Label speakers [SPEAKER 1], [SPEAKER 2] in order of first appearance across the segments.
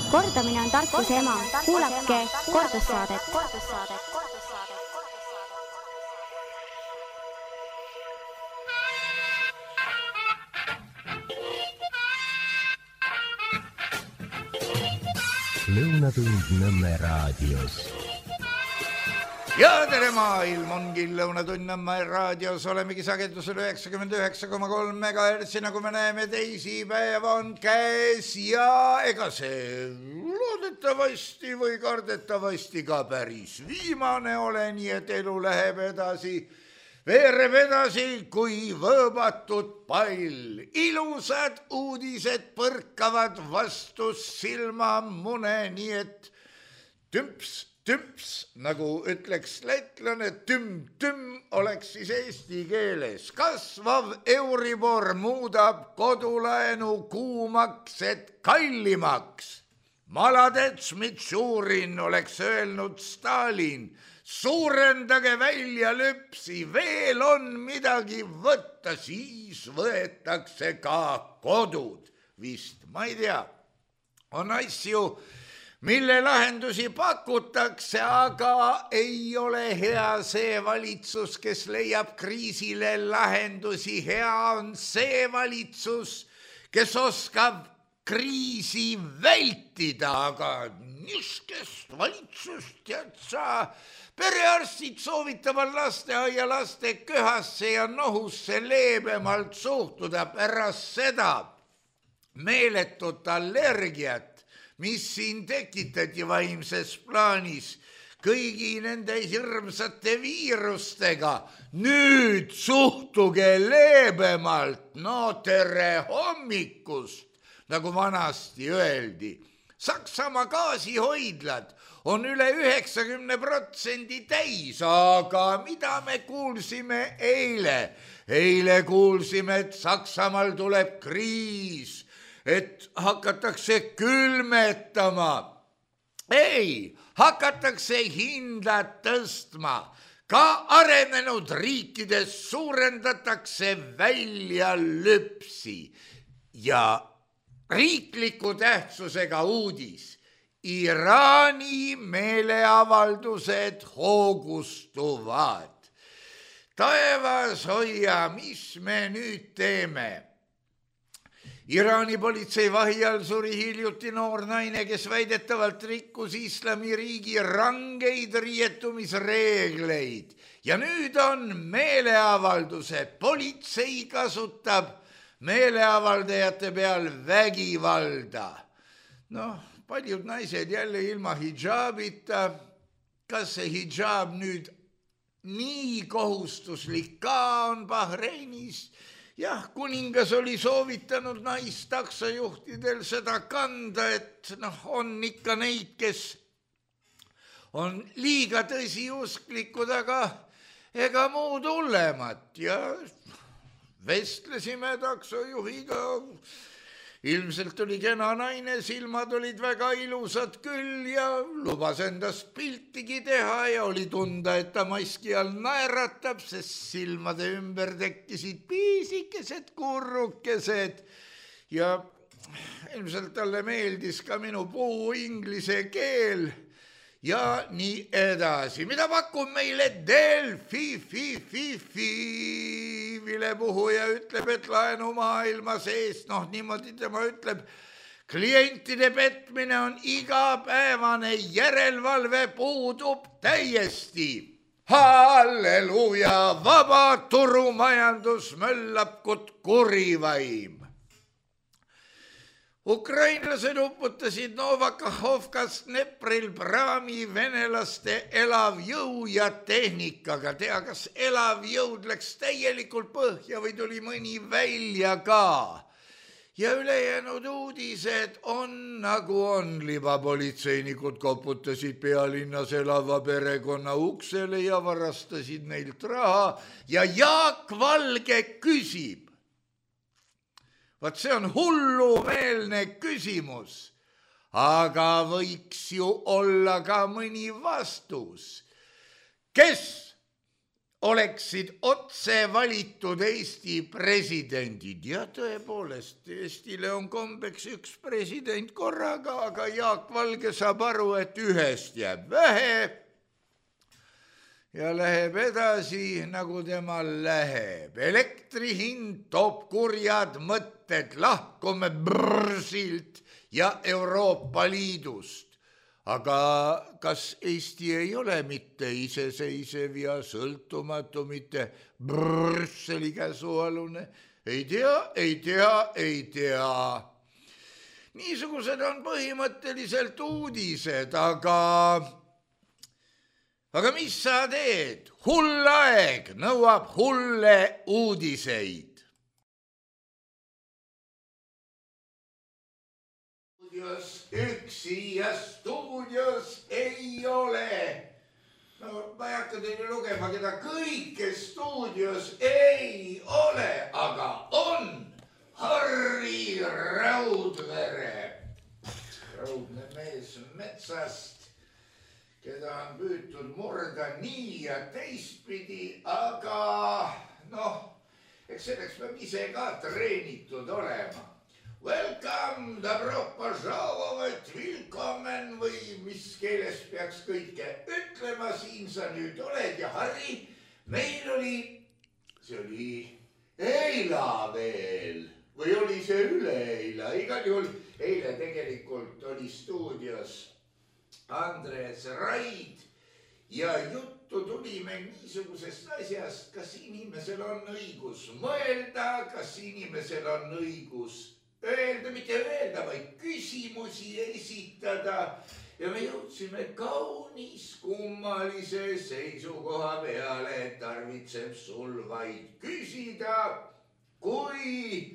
[SPEAKER 1] Kordamine on tarkuse ema. Kuulake kordussaadet.
[SPEAKER 2] Lõunatund Nõmme raadios.
[SPEAKER 3] Ja tere maailm ongi Lõunatund Nõmme raadios. Olemegi sagedusel 99,3 MHz, nagu me näeme, teisipäev on käes ja ega see loodetavasti või kardetavasti ka päris viimane ole, nii et elu läheb edasi, veereb edasi kui võõbatud pall. Ilusad uudised põrkavad vastu silmamune, nii et tümps, nagu ütleks lätlane, tüm oleks siis eesti keeles. Kasvav Euribor muudab kodulaenu kuumaks, et kallimaks. Maladets Mitšurin oleks öelnud Stalin. Suurendage välja lüpsi, veel on midagi võtta, siis võetakse ka kodud. Vist, ma ei tea, on asju, mille lahendusi pakutakse, aga ei ole hea see valitsus, kes leiab kriisile lahendusi. Hea on see valitsus, kes oskab kriisi vältida, aga niskest valitsust tead sa. Perearstid soovitavad lasteaia laste köhasse ja nohusse leebemalt suhtuda pärast seda meeletut allergiat, mis siin tekitati vaimses plaanis kõigi nende hirmsate viirustega. Nüüd suhtuge leebemalt, no tere hommikust, nagu vanasti öeldi. Saksamaa gaasihoidlad on üle 90% täis, aga mida me kuulsime eile? Eile kuulsime, et Saksamaal tuleb kriis, et hakatakse külmetama. Ei, hakatakse hinda tõstma. Ka arenenud riikides suurendatakse välja lüpsi. Ja riikliku tähtsusega uudis. Iraani meeleavaldused hoogustuvad. Taevas hoia, mis me nüüd teeme? Iraani politsei vahi all suri hiljuti noor naine, kes väidetavalt rikkus Islamiriigi rangeid rietumisreegleid. Ja nüüd on meeleavaldused. Politsei kasutab meeleavaldajate peal vägivalda. Noh, paljud naised jälle ilma hijabita. Kas see hijab nüüd nii kohustuslik ka on Bahreinis? Jah, kuningas oli soovitanud naistaksojuhtidel seda kanda, et on ikka neid, kes on liiga tõsiusklikud, aga ega muud hullemat. Ja vestlesime taksojuhiga, ilmselt oli kena naine, silmad olid väga ilusad küll ja lubas endast piltigi teha ja oli tunda, et ta maski all naeratab, sest silmade ümber tekkisid piisikesed kurrukesed ja ilmselt talle meeldis ka minu puu inglise keel ja nii edasi. Mida pakub meile Delfi vilepuhuja ütleb, et laenumaailma sees, niimoodi tema ütleb, klientide petmine on igapäevane, järelevalve puudub täiesti. Halleluuja, vaba turumajandus möllab kut kurivaim. Ukrainlased uputasid Novakhovkast Dnepril praami venelaste elavjõu ja tehnikaga. Tea, kas elavjõud läks täielikult põhja või tuli mõni välja ka. Ja ülejäänud uudised on nagu on. Libapolitseinikud koputasid pealinnas elava perekonna uksele ja varastasid neilt raha. Ja Jaak Valge küsib. Vaat see on hullumeelne küsimus, aga võiks ju olla ka mõni vastus. Kes oleksid otse valitud Eesti presidendid ja tõepoolest, Eestile on kombeks üks president korraga, aga Jaak Valge saab aru, et ühest jääb vähe ja läheb edasi, nagu temal läheb. Elektri hind toob kurjad mõtted, lahkume börsilt ja Euroopa Liidust. Aga kas Eesti ei ole mitte iseseisev ja sõltumatu, mitte Brüsseli käsualune? Ei tea. Niisugused on põhimõtteliselt uudised, aga mis sa teed? Hull aeg nõuab hulle uudiseid. Üksi ja stuudios ei ole. No ma ei hakka teile lugema, keda kõike stuudios ei ole, aga on Harri Raudvere. Raudne mees metsast, keda on püütud murda nii ja teistpidi, aga eks selleks peab ise ka treenitud olema. Welcome, добро пожаловать, willkommen või mis keeles peaks kõike ütlema, siin sa nüüd oled ja Harri, meil see oli eila veel või oli see üleeila, igal juhul eile tegelikult oli stuudios Andres Raid ja juttu tuli meil niisugusest asjast, kas inimesel on õigus mõelda, kas inimesel on õigus öelda, mitte öelda, vaid küsimusi esitada ja me jõudsime kaunis kummalise seisukoha peale, et tarvitseb sul vaid küsida, kui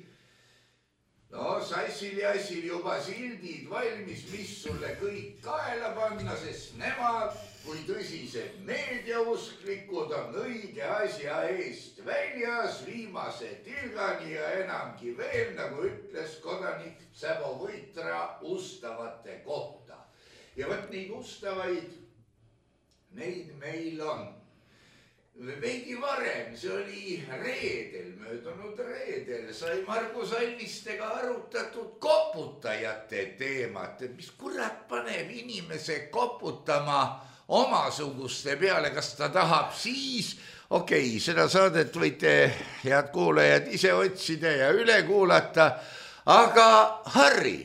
[SPEAKER 3] sassil ja assil juba sildid valmis, mis sulle kõik kaela panna, sest nemad, kui tõsised meediausklikud on õige asja eest väljas viimase tilgani ja enamgi veel, nagu ütles kodanik Sävo Võitra ustavate kohta. Ja võt neid ustavaid, neid meil on. Veidi varem, see oli möödunud reedel, sai Margus Alvistega arutatud koputajate teemat, et mis kurat paneb inimese koputama omasuguste peale, kas ta tahab siis, seda saadet võite, head kuulajad, ise otsida ja üle kuulata, aga Harri,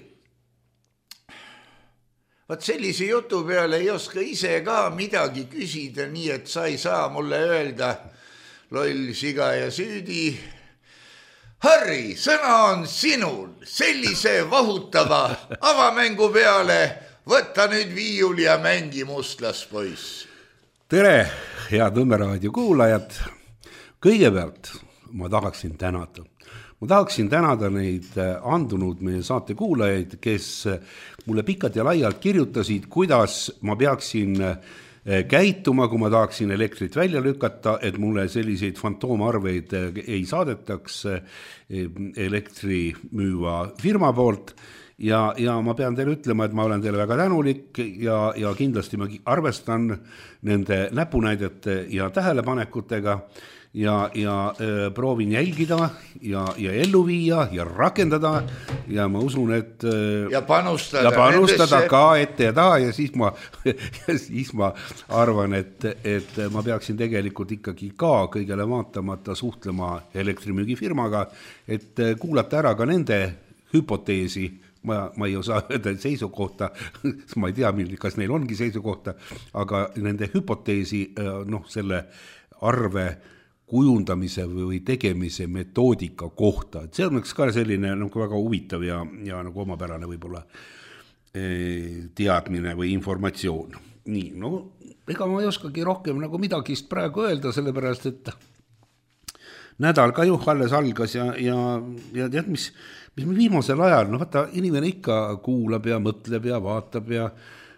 [SPEAKER 3] vaat sellise jutu peale ei oska ise ka midagi küsida, nii et sa ei saa mulle öelda, loll, siga ja süüdi. Harri, sõna on sinul, sellise vahutava avamängu peale võtta nüüd viiul ja mängi mustlaspoiss.
[SPEAKER 4] Tere, head Nõmme raadio kuulajad. Kõigepealt ma tahaksin tänada neid andunud meie saate kuulajaid, kes mulle pikalt ja laialt kirjutasid, kuidas ma peaksin käituma, kui ma tahaksin elektrit välja lükata, et mulle selliseid fantoomarveid ei saadetaks elektri müüva firma poolt. Ja ma pean teile ütlema, et ma olen teile väga tänulik ja kindlasti ma arvestan nende näpunäidete ja tähelepanekutega ja proovin jälgida ja ellu viia ja rakendada ja ma usun, et
[SPEAKER 3] ja panustada
[SPEAKER 4] nendesse ka ette ja taha ja siis ma arvan, et ma peaksin tegelikult ikkagi ka kõigele vaatamata suhtlema elektrimüügifirmaga, et kuulata ära ka nende hüpoteesi. Ma ei osaa öelda seisukohta, ma ei tea, kas neil ongi seisukohta, aga nende hüpoteesi selle arve kujundamise või tegemise metoodika kohta. Et see on ka selline väga huvitav ja nagu omapärane võib-olla teadmine või informatsioon. Nii, ega ma ei oskagi rohkem nagu midagi praegu öelda, sellepärast, et nädal ka alles algas ja tead, mis viimasel ajal, vaata, inimene ikka kuulab ja mõtleb ja vaatab ja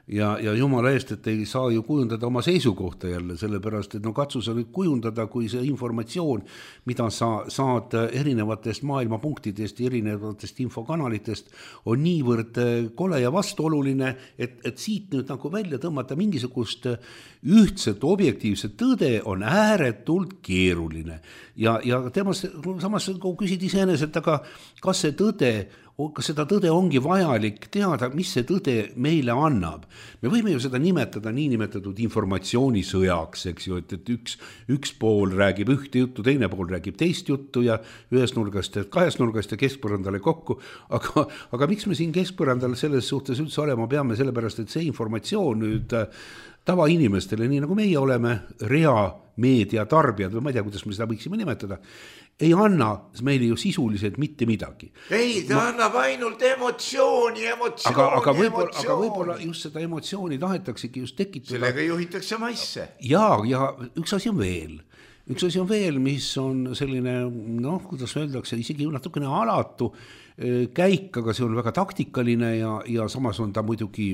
[SPEAKER 4] ja jumala eest, et ei saa ju kujundada oma seisukohta jälle, sellepärast, et no katsu sa nüüd kujundada, kui see informatsioon, mida sa saad erinevatest maailmapunktidest ja erinevatest infokanalitest, on niivõrd kole ja vastuoluline, et siit nüüd nagu välja tõmmata mingisugust ühtset objektiivset tõde on ääretult keeruline. Ja samas küsid iseenesest, aga kas seda tõde ongi vajalik teada, mis see tõde meile annab. Me võime ju seda nimetada niinimetatud informatsioonisõjaks, eks ju, et üks pool räägib ühte juttu, teine pool räägib teist juttu ja ühest nurgast ja kahest nurgast ja keskpõrandale kokku. Aga miks me siin keskpõrandale selles suhtes üldse olema peame, sellepärast, et see informatsioon nüüd tavainimestele, nii nagu meie oleme meedia tarbijad või ma ei tea, kuidas me seda võiksime nimetada, ei anna meile ju sisuliselt mitte midagi.
[SPEAKER 3] Ei, ta annab ainult emotsiooni.
[SPEAKER 4] Aga võib-olla just seda emotsiooni tahetaksegi just tekitada.
[SPEAKER 3] Sellega juhitakse maisse.
[SPEAKER 4] Ja üks asi on veel, mis on selline, kuidas öeldakse, isegi natukene alatu käik, aga see on väga taktikaline ja samas on ta muidugi,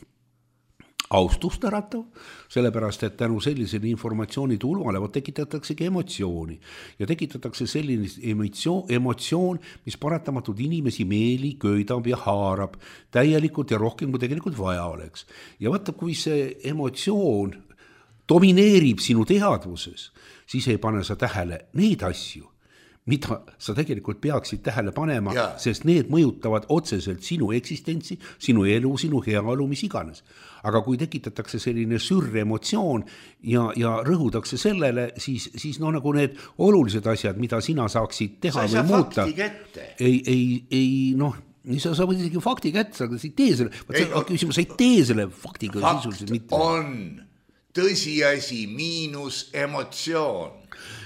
[SPEAKER 4] austust äratav, sellepärast, et tänu sellisele informatsiooni tulvale tekitataksegi emotsiooni ja tekitatakse selline emotsioon, mis paratamatult inimesi meeli köidab ja haarab täielikult ja rohkem, kui tegelikult vaja oleks. Ja vaata, kui see emotsioon domineerib sinu teadvuses, siis ei pane sa tähele neid asju, mida sa tegelikult peaksid tähele panema, sest need mõjutavad otseselt sinu eksistentsi, sinu elu, sinu heaolu, mis iganes. Aga kui tekitatakse selline sürremotsioon ja rõhutakse sellele, siis nagu need olulised asjad, mida sina saaksid teha või muuta.
[SPEAKER 3] Sa ei saa fakti kätte.
[SPEAKER 4] Ei, sa võid isegi fakti kätte, aga sa ei tee selle, sa ei tee selle faktiga sisuliselt mitte.
[SPEAKER 3] Fakt on tõsiasi miinus emotsioon.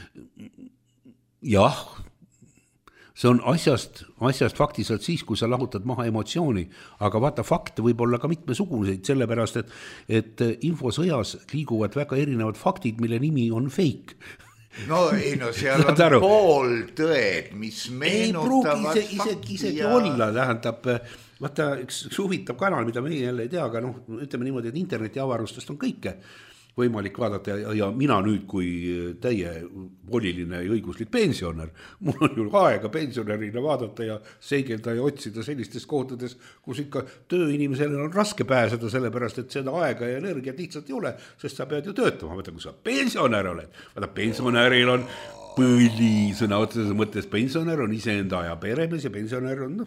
[SPEAKER 4] Jah, see on asjast faktiliselt siis, kui sa lahutad maha emotsiooni, aga vaata, fakte võib olla ka mitmesuguseid, sellepärast, et infosõjas liiguvad väga erinevad faktid, mille nimi on fake.
[SPEAKER 3] Seal on pooltõed, mis meenutavad
[SPEAKER 4] isegi olla, tähendab, vaata, üks huvitav kanal, mida meie jälle ei tea, aga ütleme niimoodi, et interneti avarustest on kõike võimalik vaadata ja mina nüüd kui täie voliline ja õiguslik pensionär, mul on ju aega pensionärina vaadata ja seigelda ja otsida sellistes kohtades, kus ikka tööinimesel on raske pääseda, sellepärast, et seda aega ja energiat lihtsalt ei ole, sest sa pead ju töötama. Vaata, kui sa pensionär oled, vaata, pensionäril on põlisõna otseses mõttes, pensionär on iseenda ja peremees ja pensionär on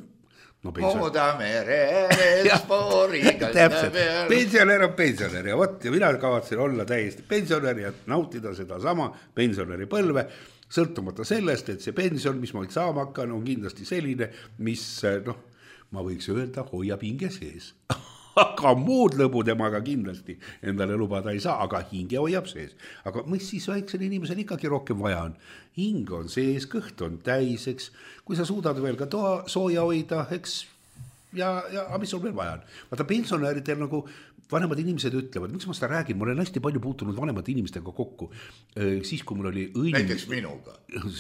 [SPEAKER 4] pensionär on pensionär ja võt, ja mina kavatsen olla täiesti pensionär ja nautida seda sama pensionäri põlve, sõltumata sellest, et see pension, mis ma saama hakkan, on kindlasti selline, mis, ma võiks öelda, hoiab hinge sees. Aga muud lõbu temaga kindlasti endale lubada ei saa, aga hinge hoiab sees. Aga mis siis väiksel inimesel ikkagi rohkem vaja on? Hing on sees, kõht on täis, eks. Kui sa suudad veel ka toa sooja hoida, eks, ja mis sul veel vaja on? Vaata, pensionäridel nagu vanemad inimesed ütlevad, miks ma seda räägin, ma olen hästi palju puutunud vanemate inimestega kokku. Siis, kui mul oli õnn...
[SPEAKER 3] Näiteks minuga.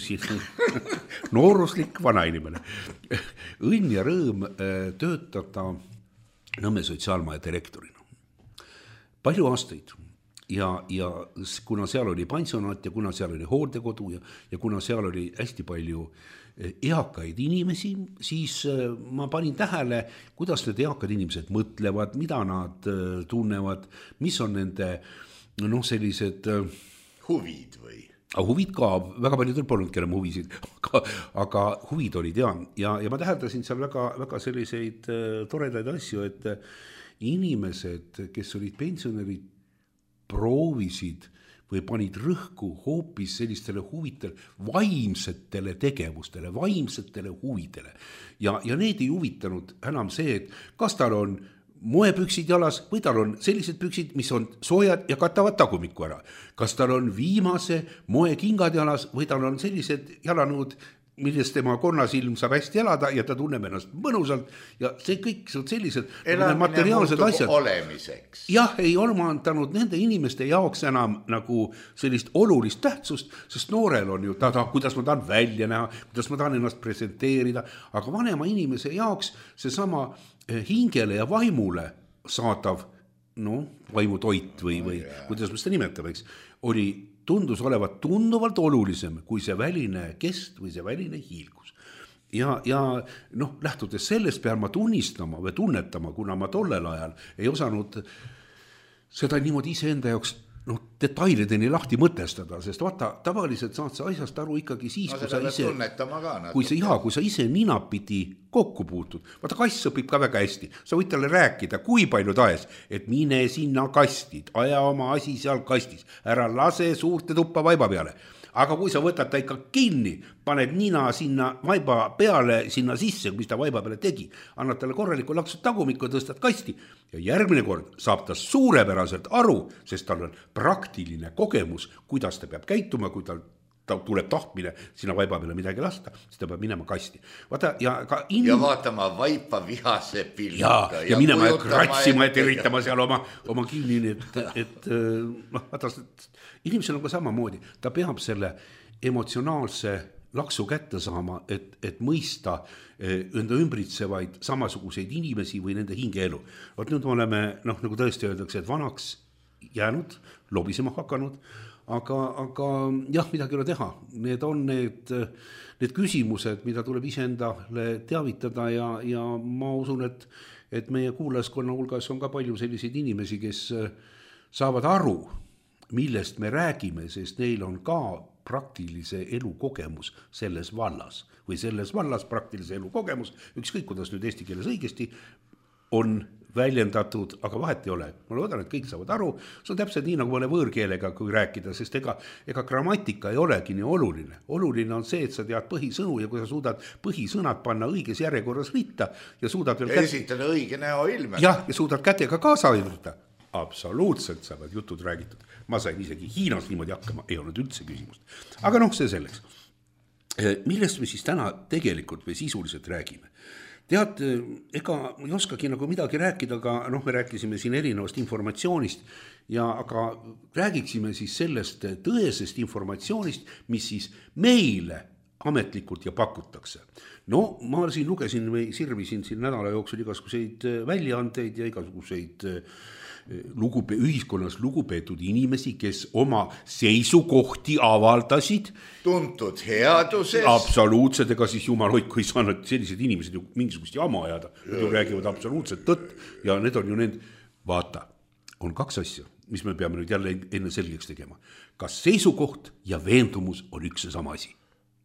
[SPEAKER 4] Nooruslik vana inimene. Õnn ja rõõm töötada Nõmme sotsiaalmaja direktorina. Palju aastaid ja kuna seal oli pensionat ja kuna seal oli hooldekodu ja kuna seal oli hästi palju eakaid inimesi, siis ma panin tähele, kuidas need eakad inimesed mõtlevad, mida nad tunnevad, mis on nende sellised
[SPEAKER 3] huvid või?
[SPEAKER 4] Huvid ka, väga paljudel polnud kellem huvisid, aga huvid olid ja ma täheldasin seal väga selliseid toredaid asju, et inimesed, kes olid pensionärid, proovisid või panid rõhku hoopis sellistele huvitele, vaimsetele tegevustele, vaimsetele huvidele. Ja need ei huvitanud enam see, et kas tal on moepüksid jalas või tal on sellised püksid, mis on soojad ja katavad tagumikku ära. Kas tal on viimase moekingad jalas või tal on sellised jalanõud, millest tema konnasilm saab hästi elada ja ta tunneb ennast mõnusalt ja see kõik on sellised materiaalsed asjad.
[SPEAKER 3] Olemiseks.
[SPEAKER 4] Jah, ei omandanud nende inimeste jaoks enam nagu sellist olulist tähtsust, sest noorel on ju kuidas ma tahan välja näha, kuidas ma tahan ennast presenteerida, aga vanema inimese jaoks see sama hingele ja vaimule saadav vaimutoit või kuidas me seda nimetame, eks, tundus olevat tunduvalt olulisem kui see väline kest või see väline hiilgus. Ja lähtudes sellest pean ma tunnistama või tunnetama, kuna ma tollel ajal ei osanud seda niimoodi iseenda jaoks detailideni lahti mõtestada, sest vaata, tavaliselt saad sa asjast aru ikkagi siis, kui sa ise ninapidi kokku puutud. Vaata, kass õpib ka väga hästi. Sa võid talle rääkida, kui palju tahes, et mine sinna kastid, aja oma asi seal kastis, ära lase suurte tuppa vaiba peale. Aga kui sa võtad ta ikka kinni, paned nina sinna vaiba peale, sinna sisse, mis ta vaiba peale tegi, annad talle korraliku laksud tagumikku, tõstad kasti ja järgmine kord saab ta suurepäraselt aru, sest tal on praktiline kogemus, kuidas ta peab käituma, kui ta tuleb tahtmine sinna vaiba peale midagi lasta, siis ta peab minema kasti. Vaata, ja
[SPEAKER 3] vaatama vaipa vihase pilliga.
[SPEAKER 4] Ja minema ja kratsima ja teritama seal oma kinni, et vaata, inimesel on ka samamoodi, ta peab selle emotsionaalse laksu kätte saama, et mõista enda ümbritsevaid samasuguseid inimesi või nende hingeelu. Vaat nüüd me oleme, nagu tõesti öeldakse, et vanaks jäänud, lobisema hakanud, aga jah, midagi ei ole teha. Need on need küsimused, mida tuleb iseendale teavitada ja ma usun, et meie kuulajaskonna hulgas on ka palju selliseid inimesi, kes saavad aru, millest me räägime, sest neil on ka praktilise elu kogemus selles vallas või selles vallas praktilise elu kogemus, ükskõik kuidas nüüd eesti keeles õigesti on väljendatud, aga vahet ei ole. Ma loodan, et kõik saavad aru, see on täpselt nii nagu mõne võõrkeelega kui rääkida, sest ega grammatika ei olegi nii oluline. Oluline on see, et sa tead põhisõnu ja kui sa suudad põhisõnad panna õiges järjekorras ritta ja suudad veel
[SPEAKER 3] esitada õige näoilme.
[SPEAKER 4] Ja suudad kätega kaasa aidata. Absoluutselt saavad jutud räägitud. Ma sain isegi Hiinas niimoodi hakkama, ei olnud üldse küsimust. Aga see selleks. Millest me siis täna tegelikult või sisuliselt räägime? Tead, ega ei oskagi nagu midagi rääkida, aga me rääkisime siin erinevast informatsioonist, aga räägiksime siis sellest tõesest informatsioonist, mis siis meile ametlikult ja pakutakse. Ma siin lugesin või sirvisin siin nädala jooksul igasuguseid väljaandeid ja igasuguseid ühiskonnas lugupeetud inimesi, kes oma seisukohti avaldasid.
[SPEAKER 3] Tuntud headuses.
[SPEAKER 4] Absoluutselt, ega siis jumal hoidku ei saanud sellised inimesed ju mingisugust jama ajada. Nad ju räägivad absoluutselt tõtt ja need on ju need, vaata, on kaks asja, mis me peame nüüd jälle enne selgeks tegema. Kas seisukoht ja veendumus on üks ja sama asi?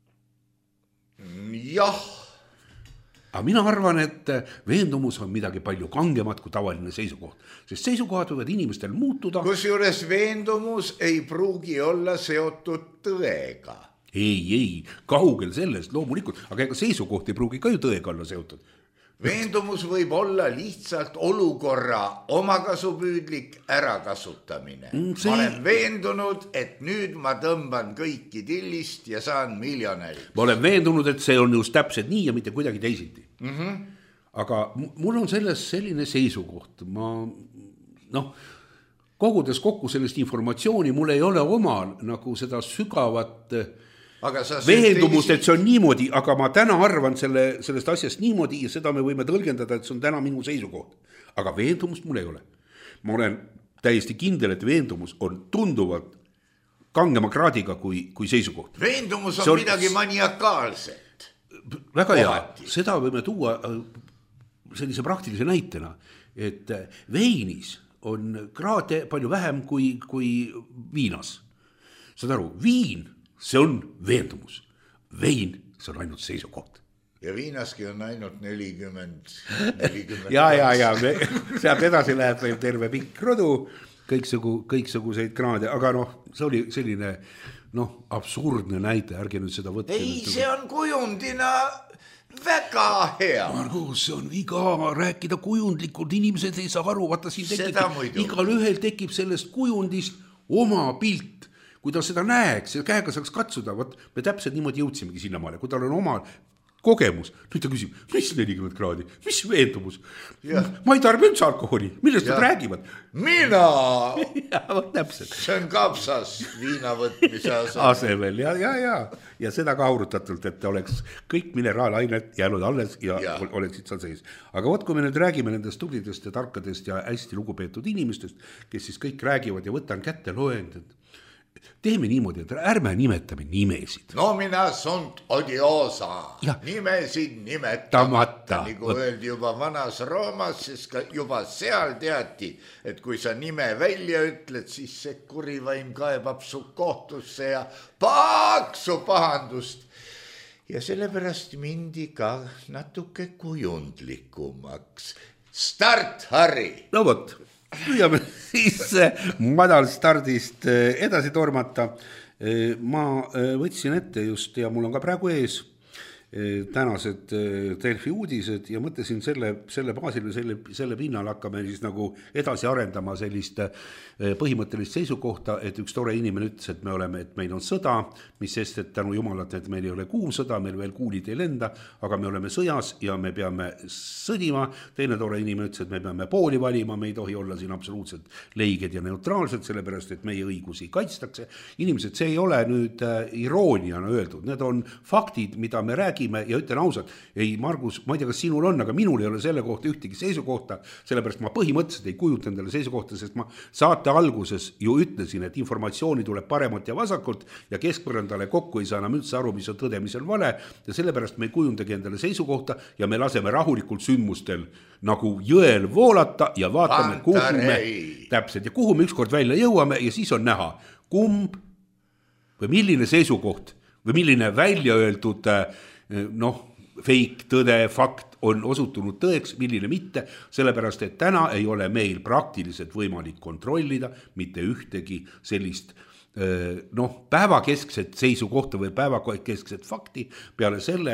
[SPEAKER 3] Jah.
[SPEAKER 4] Aga mina arvan, et veendumus on midagi palju kangemat kui tavaline seisukoht, sest seisukohad võivad inimestel muutuda.
[SPEAKER 3] Kusjuures veendumus ei pruugi olla seotud tõega.
[SPEAKER 4] Ei, kaugel sellest loomulikult, aga ega seisukoht ei pruugi ka ju tõega olla seotud.
[SPEAKER 3] Veendumus võib olla lihtsalt olukorra omakasupüüdlik ärakasutamine. Ma olen veendunud, et nüüd ma tõmban kõiki tillist ja saan miljonäriks.
[SPEAKER 4] Ma olen veendunud, et see on just täpselt nii ja mitte kuidagi teisiti. Aga mul on selles selline seisukoht. Kogudes kokku sellest informatsiooni, mul ei ole omal nagu seda sügavat veendumust, et see on niimoodi, aga ma täna arvan sellest asjast niimoodi ja seda me võime tõlgendada, et see on täna minu seisukoht. Aga veendumust mul ei ole. Ma olen täiesti kindel, et veendumus on tunduvalt kangema kraadiga kui seisukoht.
[SPEAKER 3] Veendumus on midagi maniakaalset.
[SPEAKER 4] Väga hea, seda võime tuua sellise praktilise näitena, et veinis on kraade palju vähem kui viinas. Saad aru, viin see on veendumus. Vein, see on ainult seisukoht.
[SPEAKER 3] Ja viinaski on ainult 40.
[SPEAKER 4] Ja, sealt edasi läheb veel terve pikk rodu, kõiksuguseid kraade, aga see oli selline absurdne näide, ärge nüüd seda võtta.
[SPEAKER 3] Ei, see on kujundina väga hea.
[SPEAKER 4] Margus, see on viga rääkida kujundlikult, inimesed ei saa aru, vaata siin tekib, igal ühel tekib sellest kujundist oma pilt. Kui ta seda näeks ja käega saaks katsuda, me täpselt niimoodi jõudsimegi sinnamaale, kui tal on oma kogemus. Nüüd ta küsib, mis 40 kraadi, mis veendumus? Ma ei tarbi üldse alkoholi, millest nad räägivad?
[SPEAKER 3] Mina!
[SPEAKER 4] Täpselt.
[SPEAKER 3] See on kapsas viina võtmise
[SPEAKER 4] asemel. Ja seda ka aurutatult, et oleks kõik mineraalainet jäänud alles ja oleksid seal sees. Aga kui me nüüd räägime nendest tublidest ja tarkadest ja hästi lugupeetud inimestest, kes siis kõik räägivad ja võtan kätte loendid, teeme niimoodi, et ärme nimetame nimesid.
[SPEAKER 3] Nomina sunt odiosa. Nimesid nimetamata. Nagu öeldi juba vanas Roomas, siis ka juba seal teati, et kui sa nime välja ütled, siis see kurivaim kaebab su kohtusse ja paksu pahandust. Ja sellepärast mindi ka natuke kujundlikumaks. Start, Harri!
[SPEAKER 4] No vot. Püüame siis madalstardist edasi tormata. Ma võtsin ette just ja mul on ka praegu ees tänased Delfi uudised ja mõtlesin selle baasil või selle pinnal hakkame siis nagu edasi arendama sellist põhimõttelist seisukohta, et üks tore inimene ütles, et meil on sõda, mis sest, et tänu jumalat, et meil ei ole kuum sõda, meil veel kuulid ei lenda, aga me oleme sõjas ja me peame sõdima. Teine tore inimene ütles, et me peame pooli valima, me ei tohi olla siin absoluutselt leiged ja neutraalsed, sellepärast, et meie õigusi kaitstakse. Inimesed, see ei ole nüüd irooniana öeldud, need on faktid, mida me räägime ja ütlen ausalt, ei Margus, ma ei tea, kas sinul on, aga minul ei ole selle kohta ühtegi seisukohta, sellepärast ma põhimõtteliselt ei kujuta endale seisukohta, sest ma saate alguses ju ütlesin, et informatsiooni tuleb paremalt ja vasakult ja keskpõrandale kokku ei saa enam üldse aru, mis on tõde, mis on vale ja sellepärast me ei kujundagi endale seisukohta ja me laseme rahulikult sündmustel nagu jõel voolata ja vaatame, kuhu me ükskord välja jõuame ja siis on näha, kumb või milline seisukoht või milline välja öeldud fake, tõde, fakt on osutunud tõeks, milline mitte, sellepärast, et täna ei ole meil praktiliselt võimalik kontrollida mitte ühtegi sellist päevakeskset seisukohta või päevakeskset fakti peale selle,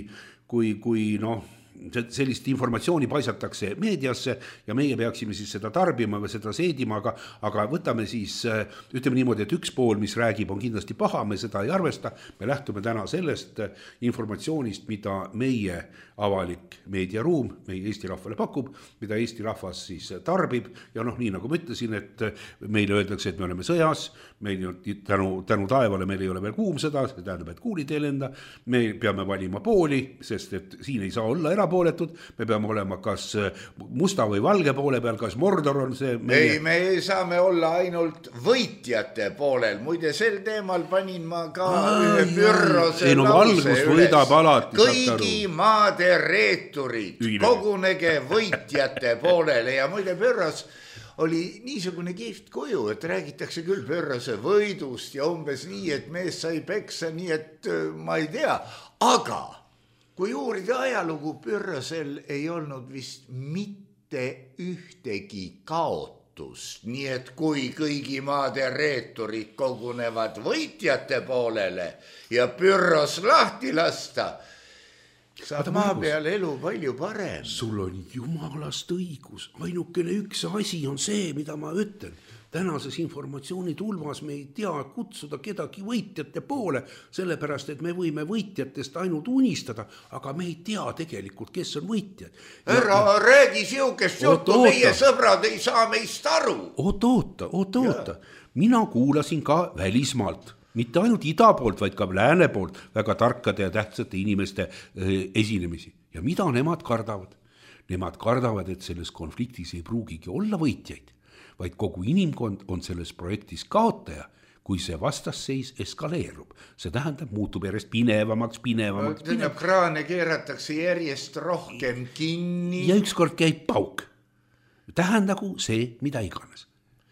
[SPEAKER 4] kui sellist informatsiooni paisatakse meediasse ja meie peaksime siis seda tarbima või seda seedima, aga võtame siis, ütleme niimoodi, et üks pool, mis räägib, on kindlasti paha, me seda ei arvesta, me lähtume täna sellest informatsioonist, mida meie avalik meediaruum meie Eesti rahvale pakub, mida Eesti rahvas siis tarbib ja nii nagu ma ütlesin, et meile öeldakse, et me oleme sõjas, meil tänu taevale meil ei ole veel kuum sõda, see tähendab, et kuulid ei lenda, me peame valima pooli, sest et siin ei saa olla erapooletud, me peame olema kas musta või valge poole peal, kas Mordor on see
[SPEAKER 3] Ei, me saame olla ainult võitjate poolel, muide sel teemal panin ma ka ühe pürrose lause üles. Kõigi maade reeturid, kogunege võitjate poolele ja muide pürros oli niisugune kihvt kuju, et räägitakse küll pürrose võidust ja umbes nii, et mees sai peksa, nii et ma ei tea, aga kui uurida ajalugu, pürrosel ei olnud vist mitte ühtegi kaotust, nii et kui kõigi maade reeturid kogunevad võitjate poolele ja pürros lahti lasta, saab maa peal elu palju parem.
[SPEAKER 4] Sul on jumalast õigus. Ainukene üks asi on see, mida ma ütlen. Tänases informatsioonitulvas me ei tea kutsuda kedagi võitjate poole, sellepärast, et me võime võitjatest ainult unistada, aga me ei tea tegelikult, kes on võitjad.
[SPEAKER 3] Ära räägi siukest juttu, meie sõbrad ei saa meist aru.
[SPEAKER 4] Oota. Mina kuulasin ka välismaalt. Mitte ainult ida poolt, vaid ka lääne poolt väga tarkade ja tähtsate inimeste esinemisi. Ja mida nemad kardavad? Nemad kardavad, et selles konfliktis ei pruugigi olla võitjaid, vaid kogu inimkond on selles projektis kaotaja, kui see vastasseis eskaleerub. See tähendab, muutub järjest pinevamaks.
[SPEAKER 3] Tähendab, kraane keeratakse järjest rohkem kinni.
[SPEAKER 4] Ja ükskord käib pauk. Tähendagu see, mida iganes.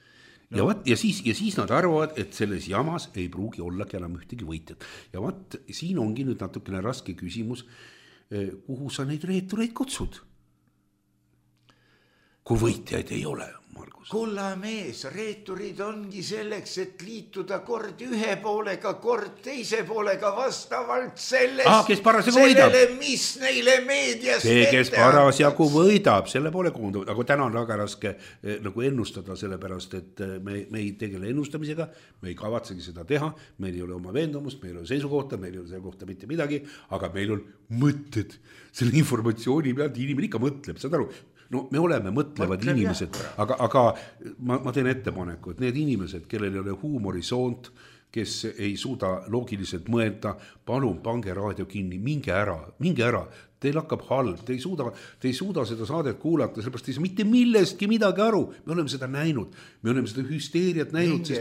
[SPEAKER 4] Ja siis nad arvavad, et selles jamas ei pruugi ollagi enam ühtegi võitjat. Ja siin ongi nüüd natukene raske küsimus, kuhu sa neid reetureid kutsud? kui võitjaid ei ole, Margus.
[SPEAKER 3] Kulla mees, reeturid ongi selleks, et liituda kord ühe poolega, kord teise poolega vastavalt
[SPEAKER 4] kes parasjagu võidab.
[SPEAKER 3] mis neile meedias
[SPEAKER 4] see, kes parasjagu võidab, selle poole koondub, aga täna on väga raske nagu ennustada, sellepärast, et me ei tegele ennustamisega, me ei kavatsegi seda teha, meil ei ole oma veendumust, meil ei ole seisukohta, meil ei ole selle kohta mitte midagi, aga meil on mõtted selle informatsiooni pealt, inimene ikka mõtleb, saad aru. No me oleme mõtlevad inimesed, aga ma teen ettepaneku, et need inimesed, kellel ei ole huumorisoont, kes ei suuda loogiliselt mõelda, palun pange raadio kinni, minge ära, teil hakkab halb, te ei suuda seda saadet kuulata, sellepärast ei saa mitte millestki midagi aru, me oleme seda näinud, me oleme seda hüsteeriat näinud,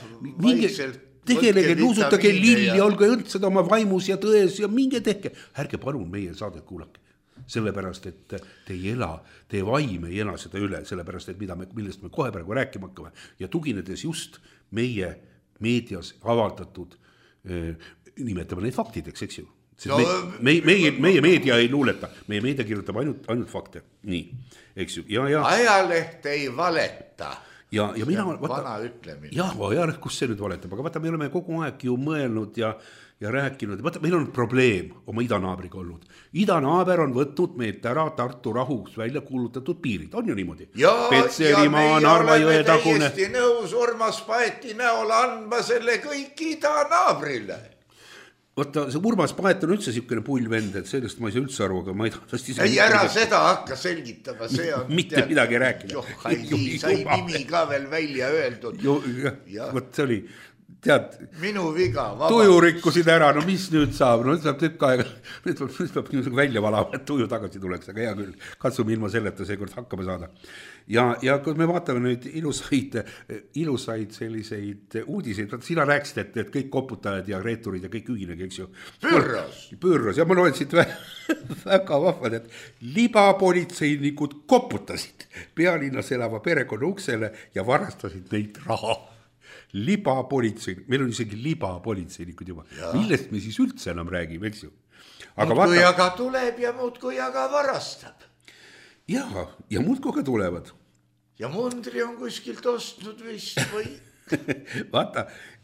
[SPEAKER 4] tegelege, nuusutage lilli, olge õndsad oma vaimus ja tões ja minge tehke, ärge palun meie saadet kuulake. Sellepärast, et te ei ela, teie vaim ei ela seda üle, sellepärast, et millest me kohe praegu rääkima hakkame ja tuginedes just meie meedias avaldatud, nimetame neid faktideks, eks ju. Meie meedia ei luuleta, meie meedia kirjutab ainult fakte, nii, eks ju.
[SPEAKER 3] Ajaleht ei valeta.
[SPEAKER 4] Ja mina,
[SPEAKER 3] vana ütlemine.
[SPEAKER 4] Jah, ajaleht, kus see nüüd valetab, aga vaata, me oleme kogu aeg ju mõelnud ja rääkinud, vaata, meil on probleem oma idanaabriga olnud. Idanaaber on võtnud meilt ära Tartu rahuks välja kuulutatud piirid, on ju niimoodi?
[SPEAKER 3] Ja meie oleme täiesti nõus Urmas Paeti näol andma selle kõik idanaabrile.
[SPEAKER 4] Vaata, see Urmas Paet on üldse siukene pullvend, et sellest ma ei saa üldse aru, aga ma ei tahtast ise...
[SPEAKER 3] Ei, ära seda hakka selgitama, see on...
[SPEAKER 4] Mitte midagi rääkida.
[SPEAKER 3] Sai nimi ka veel välja öeldud.
[SPEAKER 4] Vot see oli... Tead,
[SPEAKER 3] minu viga,
[SPEAKER 4] tuju rikkusid ära, no mis nüüd saab, no nüüd saab tükk aega, nüüd peab välja valama, et tuju tagasi tuleks, aga hea küll, katsume ilma selleta seekord hakkama saada. Ja kui me vaatame nüüd ilusaid selliseid uudiseid, sina rääkisid, et kõik koputajad ja reeturid ja kõik ühinegi, eks ju. Pürras, ja ma loen siit väga vahvad, et libapolitseinikud koputasid pealinnas elava perekonna uksele ja varastasid neid raha. Libapolitseinik, meil on isegi libapolitseinikud juba, millest me siis üldse enam räägime, eks ju.
[SPEAKER 3] Muudkui aga tuleb ja muudkui aga varastab.
[SPEAKER 4] Ja muudkui aga tulevad.
[SPEAKER 3] Ja mundri on kuskilt ostnud vist või?
[SPEAKER 4] Vaata,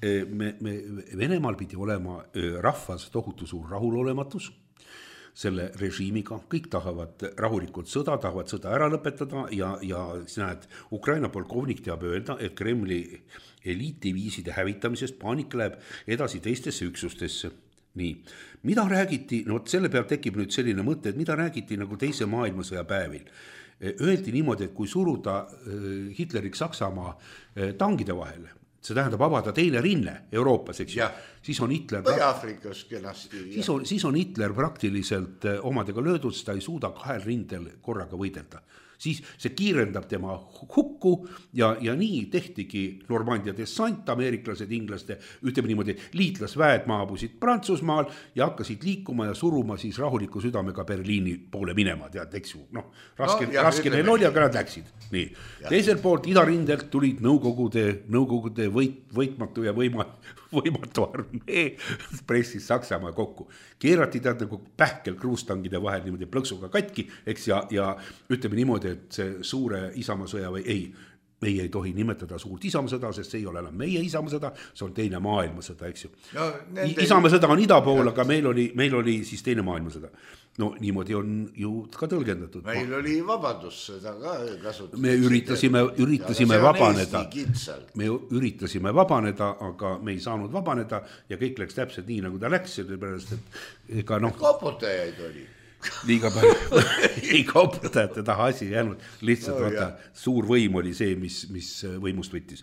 [SPEAKER 4] Venemaal pidi olema rahvas tohutu suur rahulolematus selle režiimiga, kõik tahavad rahulikult sõda, tahavad sõda ära lõpetada ja siis näed, Ukraina polkovnik teab öelda, et Kremli eliitiviiside hävitamisest paanika läheb edasi teistesse üksustesse. Nii, mida räägiti, no selle pealt tekib nüüd selline mõte, et mida räägiti nagu teise maailmasõja päevil. Öeldi niimoodi, et kui suruda Hitleriks Saksamaa tangide vahele, see tähendab avada teine rinne Euroopas, eks ju, siis on Hitler
[SPEAKER 3] Põhja-Afrikas kenasti.
[SPEAKER 4] Siis on Hitler praktiliselt omadega löödud, seda ei suuda kahel rindel korraga võidelda. Siis see kiirendab tema hukku ja nii tehtigi Normandia dessant, ameeriklased, inglaste, ütleme niimoodi, liitlasväed maabusid Prantsusmaal ja hakkasid liikuma ja suruma siis rahuliku südamega Berliini poole minema, tead, eks ju, raske neil oli, aga nad läksid. Nii. Teiselt poolt idarindelt tulid nõukogude võitmatu ja võimatu armee pressis Saksamaa kokku. Keerati tead nagu pähkel kruustangide vahel niimoodi plõksuga katki, eks ja ütleme niimoodi, et see suure isamasõja või meie ei tohi nimetada suurt isamasõda, sest see ei ole enam meie isamasõda, see on teine maailmasõda, eks ju. Isamasõda on ida pool, aga meil oli siis teine maailmasõda. No niimoodi on ju ka tõlgendatud.
[SPEAKER 3] Meil oli vabadussõda ka kasutada.
[SPEAKER 4] Me üritasime vabaneda. Me üritasime vabaneda, aga me ei saanud vabaneda ja kõik läks täpselt nii, nagu ta läks, sellepärast, et ega
[SPEAKER 3] koputajaid oli.
[SPEAKER 4] Liiga palju ei kauputajate taha asi jäänud, lihtsalt vaata, suur võim oli see, mis võimust võttis.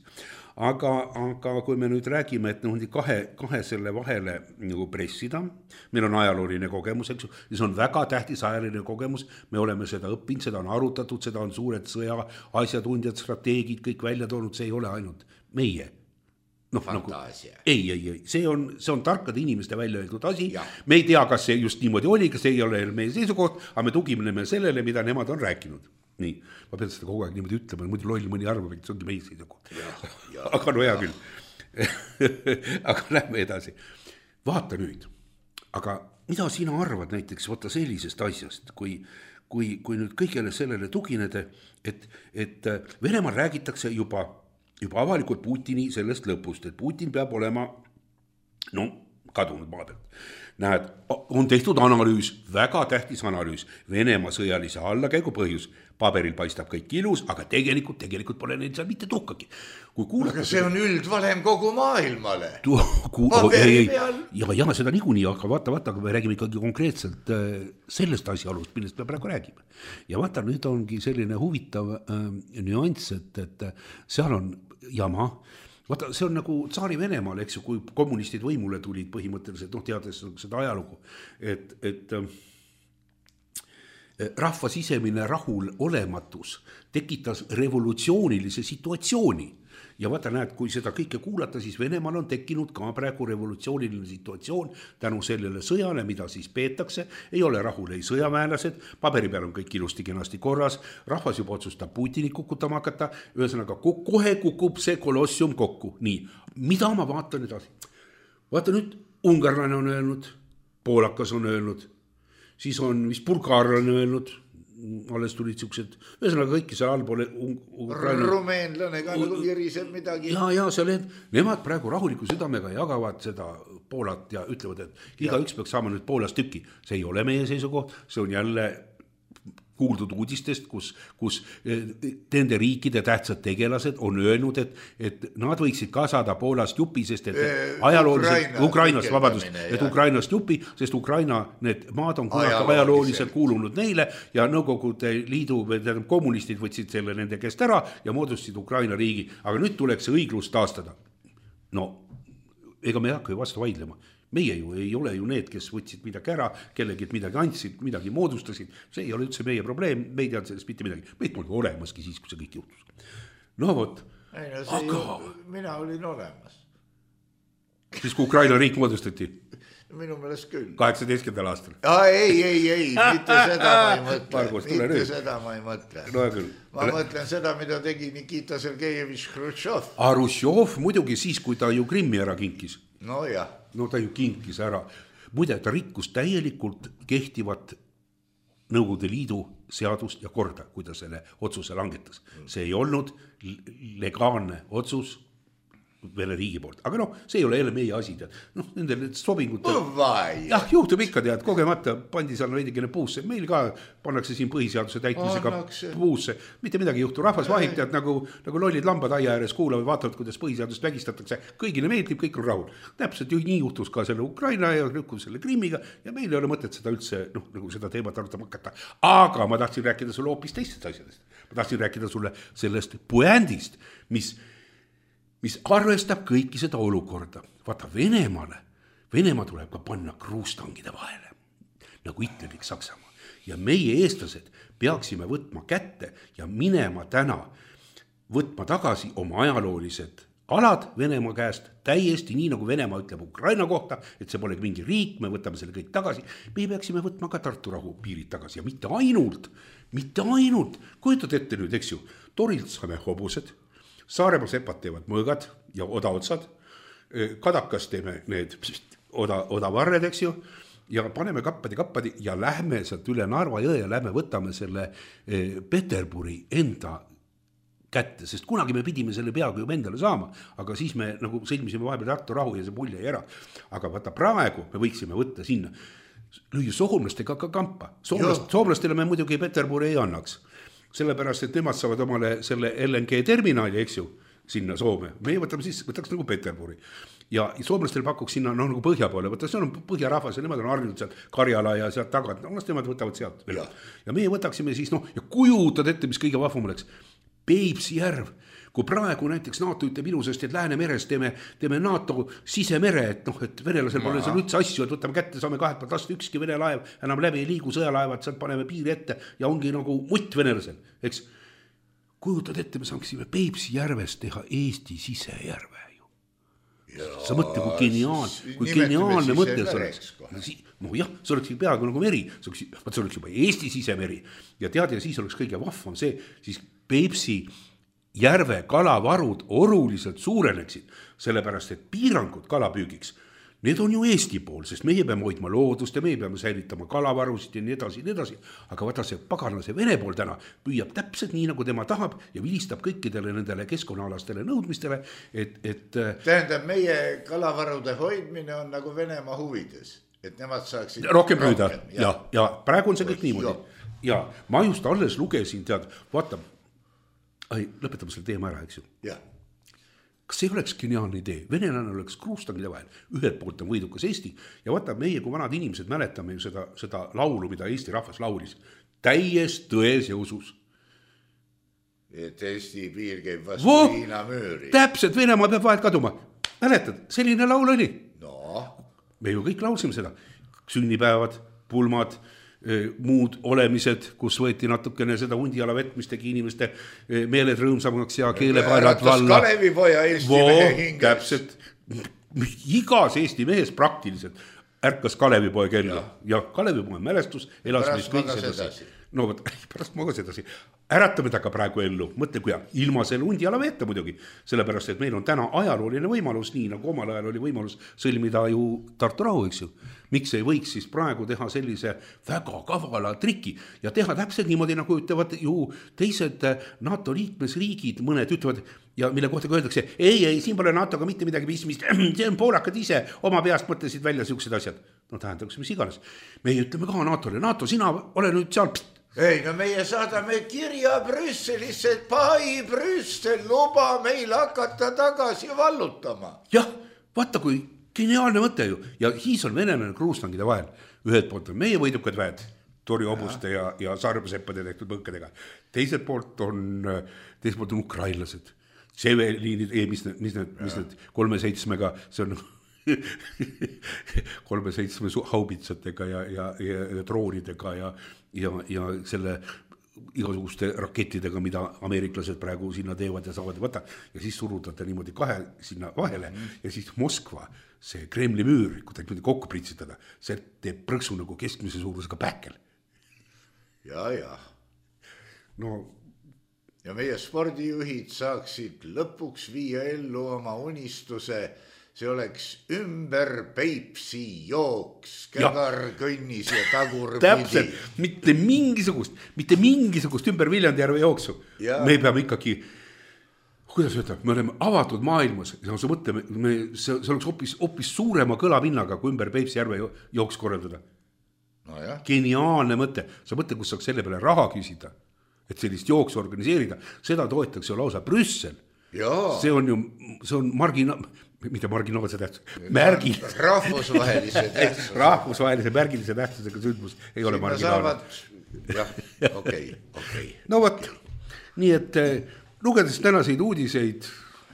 [SPEAKER 4] Aga kui me nüüd räägime, et kahe selle vahele nagu pressida, meil on ajalooline kogemus, eks ju, see on väga tähtis ajaline kogemus, me oleme seda õppinud, seda on arutatud, seda on suured sõja asjatundjad, strateegid, kõik välja toonud, see ei ole ainult meie.
[SPEAKER 3] Fantaasia.
[SPEAKER 4] Ei, see on tarkade inimeste välja öeldud asi, me ei tea, kas see just niimoodi oli, kas see ei ole meie seisukoht, aga me tugineme sellele, mida nemad on rääkinud. Nii, ma pean seda kogu aeg niimoodi ütlema, muidu loll mõni arvab, et see ongi meie seisukoht. Aga no hea küll. Aga lähme edasi. Vaata nüüd, aga mida sina arvad näiteks vaata sellisest asjast, kui kui nüüd kõigele sellele tugineda, et Venemaal räägitakse juba avalikult Putini sellest lõpust, et Putin peab olema kadunud maa pealt. Näed, on tehtud analüüs, väga tähtis analüüs, Venemaa sõjalise allakäigu põhjus, paberil paistab kõik ilus, aga tegelikult pole neil seal mitte tuhkagi.
[SPEAKER 3] Aga see on üldvalem kogu maailmale.
[SPEAKER 4] Ja seda niikuinii, aga vaata, me räägime ikkagi konkreetselt sellest asjaolust, millest me praegu räägime. Ja vaata, nüüd ongi selline huvitav nüanss, et seal on jama. Vaata, see on nagu tsaari Venemaal, eks ju, kui kommunistid võimule tulid põhimõtteliselt, teades seda ajalugu, et rahva sisemine rahul olematus tekitas revolutsioonilise situatsiooni. Ja vaata, näed, kui seda kõike kuulata, siis Venemaal on tekkinud ka praegu revolutsiooniline situatsioon tänu sellele sõjale, mida siis peetakse, ei ole rahul ei sõjaväelased, paberi peal on kõik ilusti kenasti korras, rahvas juba otsustab Putini kukutama hakata, ühesõnaga kohe kukub see kolossium kokku. Nii, mida ma vaatan edasi? Vaata nüüd, ungarlane on öelnud, poolakas on öelnud, siis on vist bulgaarlane öelnud, alles tulid siuksed, ühesõnaga kõiki seal allpool
[SPEAKER 3] rumeenlane ka nagu viriseb midagi.
[SPEAKER 4] Ja nemad praegu rahuliku südamega jagavad seda Poolat ja ütlevad, et igaüks peaks saama nüüd Poolast tükki. See ei ole meie seisukoht, see on jälle kuuldud uudistest, kus nende riikide tähtsad tegelased on öelnud, et nad võiksid ka saada Poolast jupi, sest et Ukrainast jupi, sest Ukraina need maad on ajalooliselt kuulunud neile ja Nõukogude Liidu kommunistid võtsid selle nende käest ära ja moodustasid Ukraina riigi, aga nüüd tuleks see õiglus taastada. No, ega me ei hakka ju vastu vaidlema. Meie ju ei ole ju need, kes võtsid midagi ära, kellegi midagi andsid, midagi moodustasid. See ei ole üldse meie probleem, me ei tead sellest mitte midagi. Meid polnud olemaski siis, kui see kõik juhtus. No vot.
[SPEAKER 3] Mina olin olemas.
[SPEAKER 4] Siis kui Ukraina riik moodustati?
[SPEAKER 3] Minu meelest küll.
[SPEAKER 4] 18. aastal.
[SPEAKER 3] Ei, mitte seda ma ei mõtle. Ma ei mõtle.
[SPEAKER 4] No küll.
[SPEAKER 3] Ma mõtlen seda, mida tegi Nikita Sergejevich Hruštšov.
[SPEAKER 4] Hruštšov muidugi siis, kui ta ju Krimmi ära kinkis.
[SPEAKER 3] No jah.
[SPEAKER 4] No ta ju kinkis ära. Muide, ta rikkus täielikult kehtivat Nõukogude Liidu seadust ja korda, kui ta selle otsuse langetas. See ei olnud legaalne otsus Vene riigi poolt. Aga see ei ole jälle meie asi, tead. Nendel sobingud. Jah, juhtub ikka, tead, kogemata pandi seal veidikene puusse. Meil ka pannakse siin põhiseaduse täitmisega puusse. Mitte midagi juhtu. Rahvas vahib, tead, nagu lollid lambad aia ääres kuulavad, vaatavad, kuidas põhiseadust vägistatakse. Kõigile meeldib, kõik on rahul. Täpselt nii juhtus ka selle Ukraina ja selle Krimmiga ja meil ei ole mõtet seda üldse, nagu seda teemat arutama hakata. Aga ma tahtsin rääkida sulle hoopis teistest asjadest. Ma tahtsin rääkida sulle sellest puändist, mis arvestab kõiki seda olukorda. Vaata Venemaa tuleb ka panna kruustangide vahele, nagu Hitlerik Saksamaa. Ja meie eestlased peaksime võtma kätte ja minema täna, võtma tagasi oma ajaloolised alad Venemaa käest, täiesti nii, nagu Venemaa ütleb Ukraina kohta, et see pole mingi riik, me võtame selle kõik tagasi. Me peaksime võtma ka Tartu rahu piirid tagasi ja mitte ainult, kujutad ette nüüd, eks ju, Torilt saame hobused, Saaremaa sepad teevad mõõgad ja odaotsad, Kadakas teeme need odavarred, eks ju, ja paneme kappadi ja lähme sealt üle Narva jõe ja lähme võtame selle Peterburi enda kätte, sest kunagi me pidime selle peaaegu juba endale saama, aga siis me nagu sõlmisime vahepeal Tartu rahu ja see pull jäi ära. Aga vaata praegu me võiksime võtta sinna, lüüa soomlastega ka kampa. Soomlastele me muidugi Peterburi ei annaks. Sellepärast, et nemad saavad omale selle LNG terminali, eks ju, sinna Soome. Meie võtaks nagu Peterburi. Ja soomlastel pakuks sinna nagu põhja poole. Võtta, see on põhjarahvas ja nemad on harjunud sealt Karjala ja sealt tagant. Nemad võtavad sealt veel. Ja meie võtaksime siis, ja kujutad ette, mis kõige vahvam oleks. Peipsi järv. Kui praegu näiteks NATO ütleb ilusasti, et Läänemeres teeme NATO sisemere, et venelasel pole seal üldse asju, et võtame kätte, saame kahelt poolt lasta ükski vene laev, enam läbi ei liigu sõjalaevad, sealt paneme piiri ette ja ongi nagu mutt venelasel, eks. Kujutad ette, me saaksime Peipsi järvest teha Eesti sisejärve ju. Sa mõtle, kui geniaalne mõte see oleks. No jah, see oleks peaaegu nagu meri, see oleks juba Eesti sisemeri ja tead, ja siis oleks kõige vahvam see, siis Peipsi järve kalavarud oluliselt suureneksid, sellepärast, et piirangud kalapüügiks, Need on ju Eesti pool, sest meie peame hoidma loodust ja meie peame säilitama kalavarusid ja nii edasi, aga vaata see pagana, see Vene pool täna püüab täpselt nii, nagu tema tahab ja vilistab kõikidele nendele keskkonnaalastele nõudmistele, et
[SPEAKER 3] tähendab, meie kalavarude hoidmine on nagu Venemaa huvides, et nemad saaksid
[SPEAKER 4] rohkem püüda ja praegu on see kõik niimoodi. Ja ma just alles lugesin, tead, vaata, lõpetame selle teema ära, eks ju.
[SPEAKER 3] Jah.
[SPEAKER 4] Kas see oleks geniaalne idee? Venelane oleks kruustangide vahel. Ühelt poolt on võidukas Eesti ja vaata, meie kui vanad inimesed mäletame ju seda laulu, mida Eesti rahvas laulis. Täies tões ja usus.
[SPEAKER 3] Et Eesti piir käib vastu Hiina müüri.
[SPEAKER 4] Täpselt, Venemaa peab vahelt kaduma. Mäletad, selline laul oli.
[SPEAKER 3] No.
[SPEAKER 4] Me ju kõik laulsime seda. Sünnipäevad, pulmad, muud olemised, kus võeti natukene seda hundijala vetmist tegi inimeste meeled rõõmsamaks ja keelepaelad valla.
[SPEAKER 3] Kalevipoja Eesti mehe hinges.
[SPEAKER 4] Täpselt, igas Eesti mehes praktiliselt ärkas Kalevipoja kella ja Kalevipoja mälestus elas mis kõik sedasi. No võt, pärast magas edasi. Äratame ta ka praegu ellu, mõtle kui ilma selle hundijala veeta muidugi, sellepärast, et meil on täna ajalooline võimalus, nii nagu omal ajal oli võimalus sõlmida ju Tartu rahu, eks ju. Miks ei võiks siis praegu teha sellise väga kavala triki ja teha täpselt niimoodi, nagu ütlevad ju teised NATO liikmesriigid, mõned ütlevad ja mille kohta öeldakse, ei, siin pole NATO-ga mitte midagi pistmist, see on poolakad ise oma peast mõtlesid välja siuksed asjad. No tähendaks, mis iganes. Meie ütleme ka NATO-le, NATO, sina ole nüüd seal.
[SPEAKER 3] Ei, no meie saadame kirja Brüsselisse, et pai Brüssel, luba meil hakata tagasi vallutama.
[SPEAKER 4] Jah, vaata kui geniaalne mõte ju. Ja siis on venelane kruustangide vahel. Ühed poolt on meie võidukad väed, toriobuste ja sarbeseppade tehtud põnkadega. Teiselt poolt on ukrainlased. Seveliinid, mis need 3-7-ga, see on 3-7 haubitsatega ja droonidega ja selle igasuguste rakettidega, mida ameeriklased praegu sinna teevad ja saavad võtta ja siis surudate niimoodi kahe sinna vahele ja siis Moskva, see Kremli müür, kui ta niimoodi kokku pritsitada, see teeb prõksu nagu keskmise suurusega pähkel.
[SPEAKER 3] Ja.
[SPEAKER 4] No
[SPEAKER 3] ja meie spordijuhid saaksid lõpuks viia ellu oma unistuse. See oleks ümber Peipsi jooks, kägar kõnnis ja tagur pidi.
[SPEAKER 4] Täpselt, mitte mingisugust ümber Viljandijärve jooksu. Me peame ikkagi, kuidas ütleb, me oleme avatud maailmas. See oleks hoopis suurema kõlapinnaga, kui ümber Peipsi järve jooks korraldada.
[SPEAKER 3] No jah.
[SPEAKER 4] Geniaalne mõte. Sa mõtle, kus saaks selle peale raha küsida, et sellist jooksu organiseerida. Seda toetaks ju lausa Brüssel. See on mitte marginaalse tähtsus, rahvusvahelise märgilise tähtsusega sündmus ei ole marginaalne.
[SPEAKER 3] Okei.
[SPEAKER 4] No võt, nii et lugedes tänaseid uudiseid,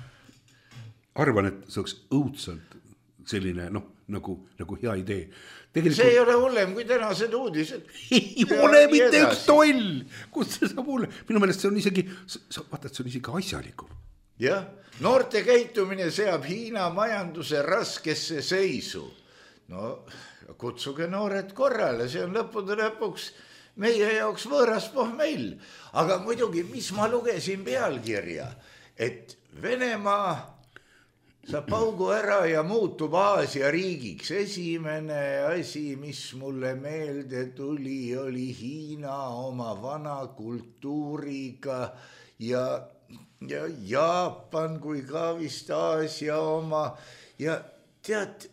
[SPEAKER 4] arvan, et see oleks õudselt selline, nagu hea idee.
[SPEAKER 3] See ei ole hullem kui tänased uudised.
[SPEAKER 4] Ei ole mitte üks toll, kus see saab hullem. Minu meelest see on isegi, vaata, et see on isegi asjalikum.
[SPEAKER 3] Jah, noorte käitumine seab Hiina majanduse raskesse seisu. No, kutsuge noored korrale, see on lõppude lõpuks meie jaoks võõras pohmeil. Aga muidugi, mis ma lugesin pealkirja, et Venemaa saab paugu ära ja muutub Aasia riigiks. Esimene asi, mis mulle meelde tuli, oli Hiina oma vana kultuuriga ja Jaapan kui ka vist Aasia oma ja tead,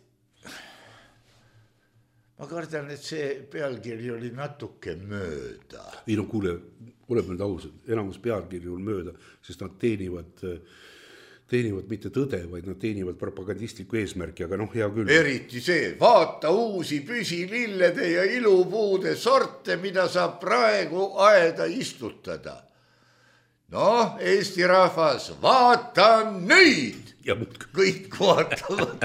[SPEAKER 3] ma kardan, et see pealkiri oli natuke mööda.
[SPEAKER 4] Ei no kuule, oleb nüüd ausad, enamus pealkiri on mööda, sest nad teenivad mitte tõde, vaid nad teenivad propagandistliku eesmärki, aga hea küll.
[SPEAKER 3] Eriti see, vaata uusi püsilillede ja ilupuude sorte, mida saab praegu aeda istutada. No, Eesti rahvas, vaata nüüd!
[SPEAKER 4] Ja
[SPEAKER 3] kõik vaatavad.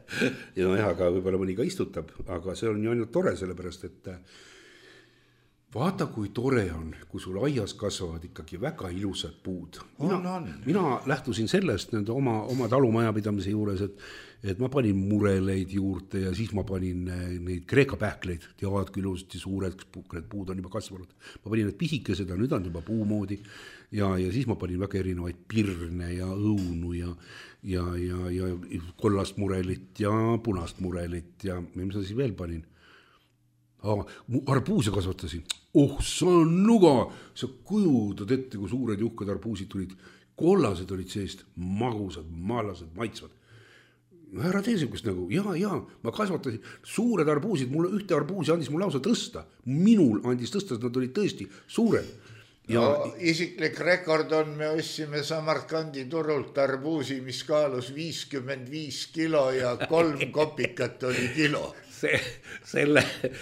[SPEAKER 4] Ja aga võib-olla mõni ka istutab, aga see on ju ainult tore, sellepärast, et vaata, kui tore on, kui sul aias kasvavad ikkagi väga ilusad puud. Mina lähtusin sellest nende oma talumajapidamise juures, et ma panin mureleid juurde ja siis ma panin neid Kreeka pähkleid, teavad kui ilusasti suured puud on juba kasvanud. Ma panin need pisikesed, nüüd on juba puumoodi ja siis ma panin väga erinevaid pirne ja õunu ja kollast murelit ja punast murelit ja mis ma siis veel panin. Arbuuse kasvatasin. Sa on nuga, sa kujutad ette, kui suured juhkad arbuusid tulid. Kollased olid seest, magusad, maalased, maitsvad. Härra Teesukust nagu, ma kasvatasin suured arbuusid, mulle ühte arbuusi andis mul lausa tõsta. Minul andis tõsta, et nad olid tõesti suured.
[SPEAKER 3] Isiklik rekord on, me ostsime Samarkandi turult arbuusi, mis kaalus 55 kilo ja 3 kopikat oli kilo.
[SPEAKER 4] Selle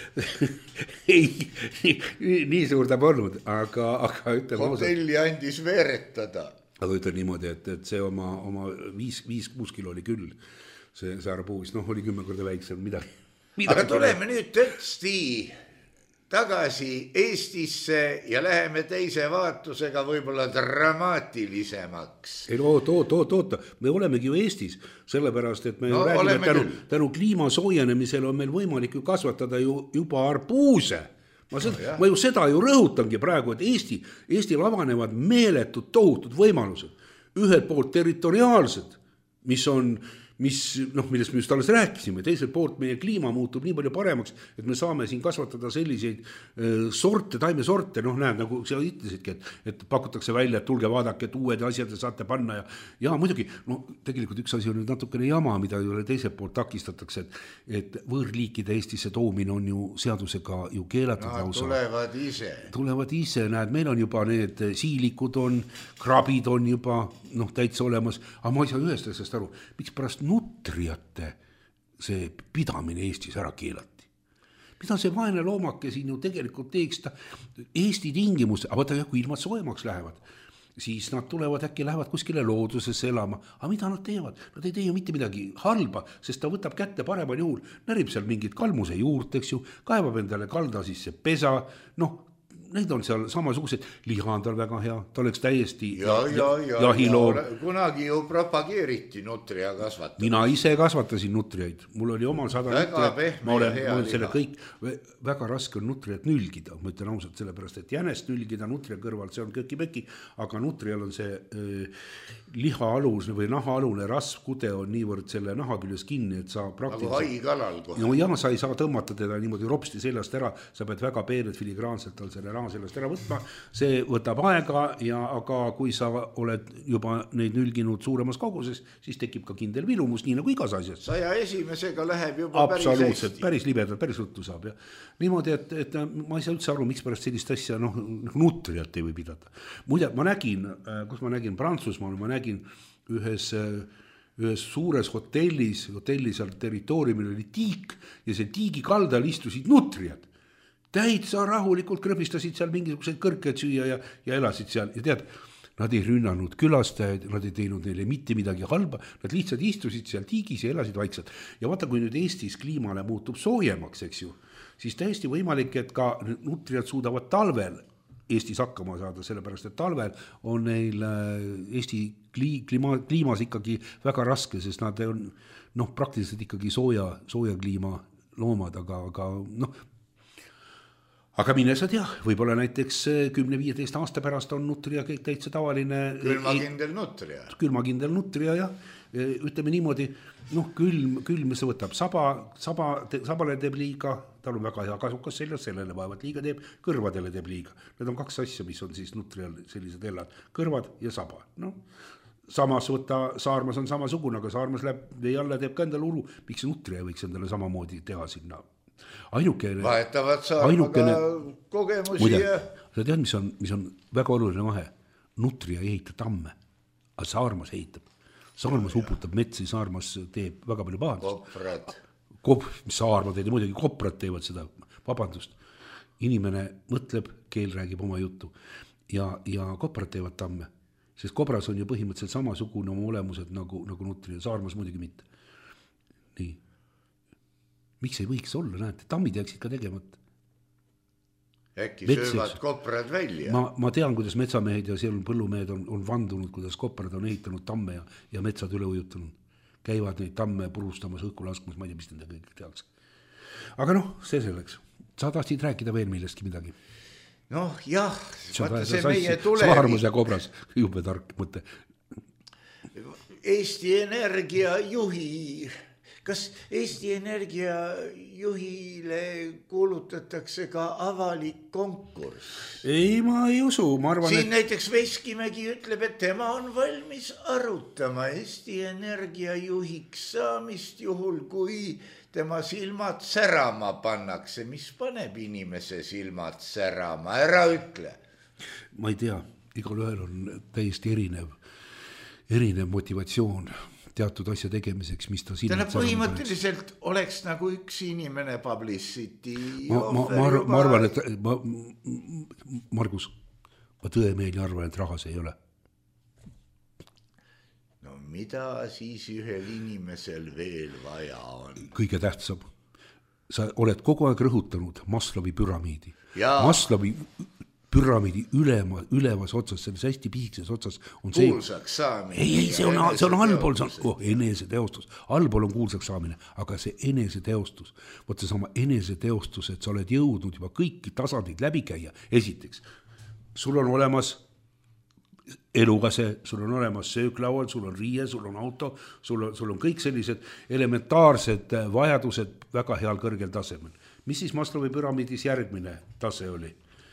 [SPEAKER 4] nii suur ta polnud, aga ütleme
[SPEAKER 3] hotelli andis veeretada.
[SPEAKER 4] Aga ütlen niimoodi, et see oma 5-6 kilo oli küll see arbuus, oli 10 korda väiksem midagi.
[SPEAKER 3] Aga tuleme nüüd tõesti tagasi Eestisse ja läheme teise vaatusega võib-olla dramaatilisemaks.
[SPEAKER 4] Oota, me olemegi ju Eestis, sellepärast, et me räägime, tänu kliima soojenemisele on meil võimalik ju kasvatada juba arbuuse. Ma ju seda ju rõhutangi praegu, et Eestil avanevad meeletud tohutud võimalused. Ühelt poolt territoriaalsed, millest me just alles rääkisime, teiselt poolt meie kliima muutub nii palju paremaks, et me saame siin kasvatada selliseid taimesorte, näed, nagu sa ütlesidki, et pakutakse välja, et tulge vaadake, et uued asjad saate panna ja muidugi, tegelikult üks asi on nüüd natukene jama, mida teiselt poolt takistatakse, et võõrliikide Eestisse toomine on ju seadusega ju keelatud. Tulevad ise, näed, meil on juba need siilikud on, krabid on juba täitsa olemas, aga ma ei saa ühest asjast aru, miks pärast nutriate see pidamine Eestis ära keelati. Mida see vaene loomake siin ju tegelikult teeks ta Eesti tingimus, aga vaata, kui ilmad soojemaks lähevad, siis nad tulevad lähevad kuskile loodusesse elama. Aga mida nad teevad? Nad ei tee ju mitte midagi halba, sest ta võtab kätte paremal juhul, närib seal mingid kalmuse juurt, eks ju, kaevab endale kalda sisse pesa, neid on seal samasugused, liha on tal väga hea, ta oleks täiesti jahiloon.
[SPEAKER 3] Kunagi ju propageeriti nutria kasvatamist.
[SPEAKER 4] Mina ise kasvatasin nutriaid, mul oli omal 100 nutriaid, ma olen selle kõik, väga raske on nutriat nülgida, ma ütlen ausalt, sellepärast, et jänest nülgida nutria kõrvalt, see on köki-peki, aga nutrial on see lihaalus või nahaalune rasvkude on niivõrd selle naha küljes kinni, et sa praktiliselt...
[SPEAKER 3] Nagu haikalal kohe.
[SPEAKER 4] Ja sa ei saa tõmmata teda niimoodi ropsti seljast ära, sa pead väga peened filigraanselt tal selle sellest ära võtma, see võtab aega aga kui sa oled juba neid nülginud suuremas koguses, siis tekib ka kindel vilumus, nii nagu igas asjas. 101.
[SPEAKER 3] läheb juba päris hästi.
[SPEAKER 4] Päris libedalt, päris ruttu saab. Ja. Niimoodi, et ma ei saa üldse aru, miks pärast sellist asja nutriat ei või pidada. Muide, ma nägin Prantsusmaal, ma nägin ühes suures hotellis seal territooriumil oli tiik ja see tiigi kaldal istusid nutriad. Täitsa rahulikult krõbistasid seal mingisuguseid kõrkeid süüa ja elasid seal. Ja tead, nad ei rünnanud külastajaid, nad ei teinud neile mitte midagi halba, nad lihtsalt istusid seal tiigis ja elasid vaikselt. Ja vaata, kui nüüd Eestis kliimale muutub soojemaks, eks ju, siis täiesti võimalik, et ka nutriad suudavad talvel Eestis hakkama saada, sellepärast, et talvel on neil Eesti kliimas ikkagi väga raske, sest nad on praktiliselt ikkagi sooja kliima loomad, aga mine sa tea, võib-olla näiteks 10-15 aasta pärast on nutria kõik täitsa tavaline. Külmakindel nutria, jah. Ütleme niimoodi, külm see võtab sabale teeb liiga, tal on väga hea kasukas seljas, sellele vaevalt liiga teeb, kõrvadele teeb liiga. Need on 2 asja, mis on siis nutrial sellised ellad, kõrvad ja saba. Samas saarmas on samasugune, aga saarmas läheb vee alla teeb ka endale uru, miks nutria võiks endale samamoodi teha sinna.
[SPEAKER 3] Vahetavad saarmaga kogemusi ja...
[SPEAKER 4] Sa tead, mis on väga oluline vahe? Nutria ei ehita tamme, aga saarmas ehitab. Saarmas uputab metsi, saarmas teeb väga palju pahandust. Saarma teed, muidugi koprad teevad seda, vabandust. Inimene mõtleb, keel räägib oma juttu ja koprad teevad tamme, sest kobras on ju põhimõtteliselt samasugune oma olemused nagu nutria, saarmas muidugi mitte. Nii. Miks ei võiks olla, näete, tammid jääksid ka tegemata.
[SPEAKER 3] Äkki söövad koprad välja.
[SPEAKER 4] Ma tean, kuidas metsamehed ja seal põllumehed on vandunud, kuidas koprad on ehitanud tamme ja metsad üle ujutanud. Käivad neid tamme purustamas, õhku laskmas, ma ei tea, mis nende kõik tehakse. Aga see selleks. Sa tahtsid rääkida veel millestki midagi?
[SPEAKER 3] Noh, jah, vaata see meie tulevik.
[SPEAKER 4] Saarmus ja kobras, jube tark mõte.
[SPEAKER 3] Eesti Energia juhi, kas Eesti Energia juhile kuulutatakse ka avalik konkurss?
[SPEAKER 4] Ei, ma ei usu, ma arvan,
[SPEAKER 3] siin näiteks Veskimägi ütleb, et tema on valmis arutama Eesti Energia juhiks saamist juhul, kui tema silmad särama pannakse. Mis paneb inimese silmad särama? Ära ütle.
[SPEAKER 4] Ma ei tea, igal ühel on täiesti erinev motivatsioon teatud asja tegemiseks, mis ta silmad särama
[SPEAKER 3] põhimõtteliselt oleks nagu üks inimene publicity.
[SPEAKER 4] Ma arvan, et Margus, ma tõemeeli arvan, et rahas ei ole.
[SPEAKER 3] No mida siis ühel inimesel veel vaja on?
[SPEAKER 4] Kõige tähtsam. Sa oled kogu aeg rõhutanud Maslowi püramiidi. Maslowi püramiidi ülevas otsas, selles hästi piikses otsas on see.
[SPEAKER 3] Kuulsaks saamine.
[SPEAKER 4] Ei, see on allpool, eneseteostus. Allpool on kuulsaks saamine, aga see eneseteostus. Võt see sama eneseteostus, et sa oled jõudnud juba kõiki tasandid läbi käia. Esiteks, sul on olemas elukase, sul on olemas sööklaual, sul on riie, sul on auto, sul on kõik sellised elementaarsed vajadused väga heal kõrgel tasemel. Mis siis Maslowi püramiidis järgmine tase oli?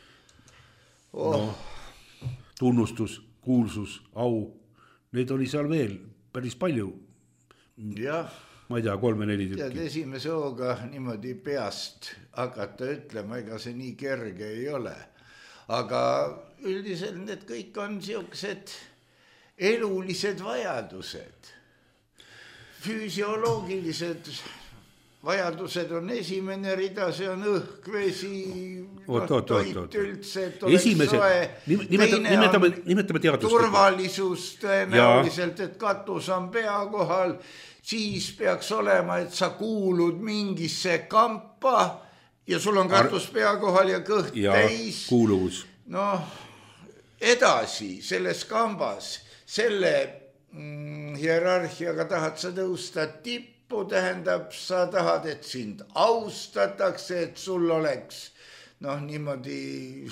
[SPEAKER 4] Tunnustus, kuulsus, au, neid oli seal veel päris palju.
[SPEAKER 3] Jah.
[SPEAKER 4] Ma ei tea, 3-4 tükki.
[SPEAKER 3] Tead, esimese hooga niimoodi peast hakata ütlema, ega see nii kerge ei ole. Aga üldiselt need kõik on siuksed elulised vajadused. Füsioloogilised vajadused on esimene rida, see on õhk, vesi, toit üldse, et oleks soe.
[SPEAKER 4] Nimetame teadust.
[SPEAKER 3] Turvalisus tõenäoliselt, et katus on pea kohal. Siis peaks olema, et sa kuulud mingisse kampa ja sul on katus pea kohal ja kõht täis.
[SPEAKER 4] Kuuluvus.
[SPEAKER 3] Edasi selles kambas, selle hierarhiaga tahad sa tõusta tippu, tähendab, sa tahad, et sind austatakse, et sul oleks niimoodi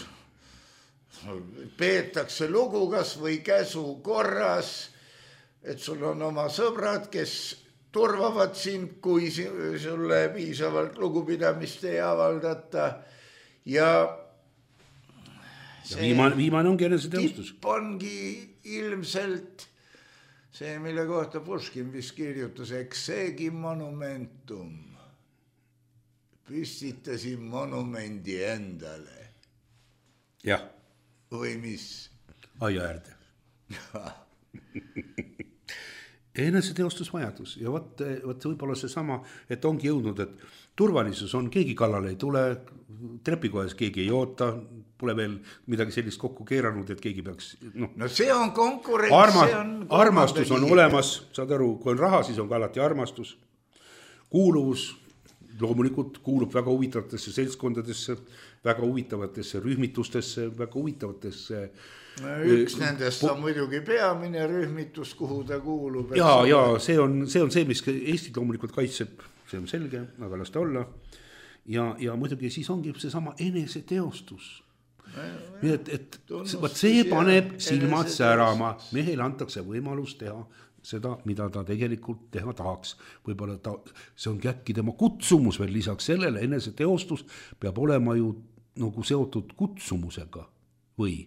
[SPEAKER 3] peetakse lugu kas või käsu korras, et sul on oma sõbrad, kes turvavad sind, kui sulle piisavalt lugupidamist ei avaldata ja
[SPEAKER 4] viimane ongi eneseteostus.
[SPEAKER 3] Tipp ongi ilmselt see, mille kohta Puškin vist kirjutas, eks seegi monumentum. Püstitasin monumendi endale.
[SPEAKER 4] Jah.
[SPEAKER 3] Või mis?
[SPEAKER 4] Aia äärde. Eneseteostusvajadus ja võt võib-olla see sama, et ongi jõudnud, et turvalisus on, keegi kallale ei tule, trepikojas keegi ei oota, pole veel midagi sellist kokku keeranud, et keegi peaks...
[SPEAKER 3] No see on konkurents,
[SPEAKER 4] armastus on olemas, saad aru, kui on raha, siis on ka alati armastus. Kuuluvus loomulikult kuulub väga huvitavatesse seltskondadesse, väga huvitavatesse rühmitustesse, väga huvitavatesse...
[SPEAKER 3] Üks nendest on muidugi peamine rühmitus, kuhu ta kuulub.
[SPEAKER 4] Ja see on see, mis Eestit loomulikult kaitseb, see on selge, aga las ta olla. Ja muidugi siis ongi see sama eneseteostus. Nii et see paneb silmad särama, mehel antakse võimalus teha seda, mida ta tegelikult teha tahaks. Võib-olla see on äkki tema kutsumus veel lisaks sellele, eneseteostus peab olema ju nagu seotud kutsumusega või?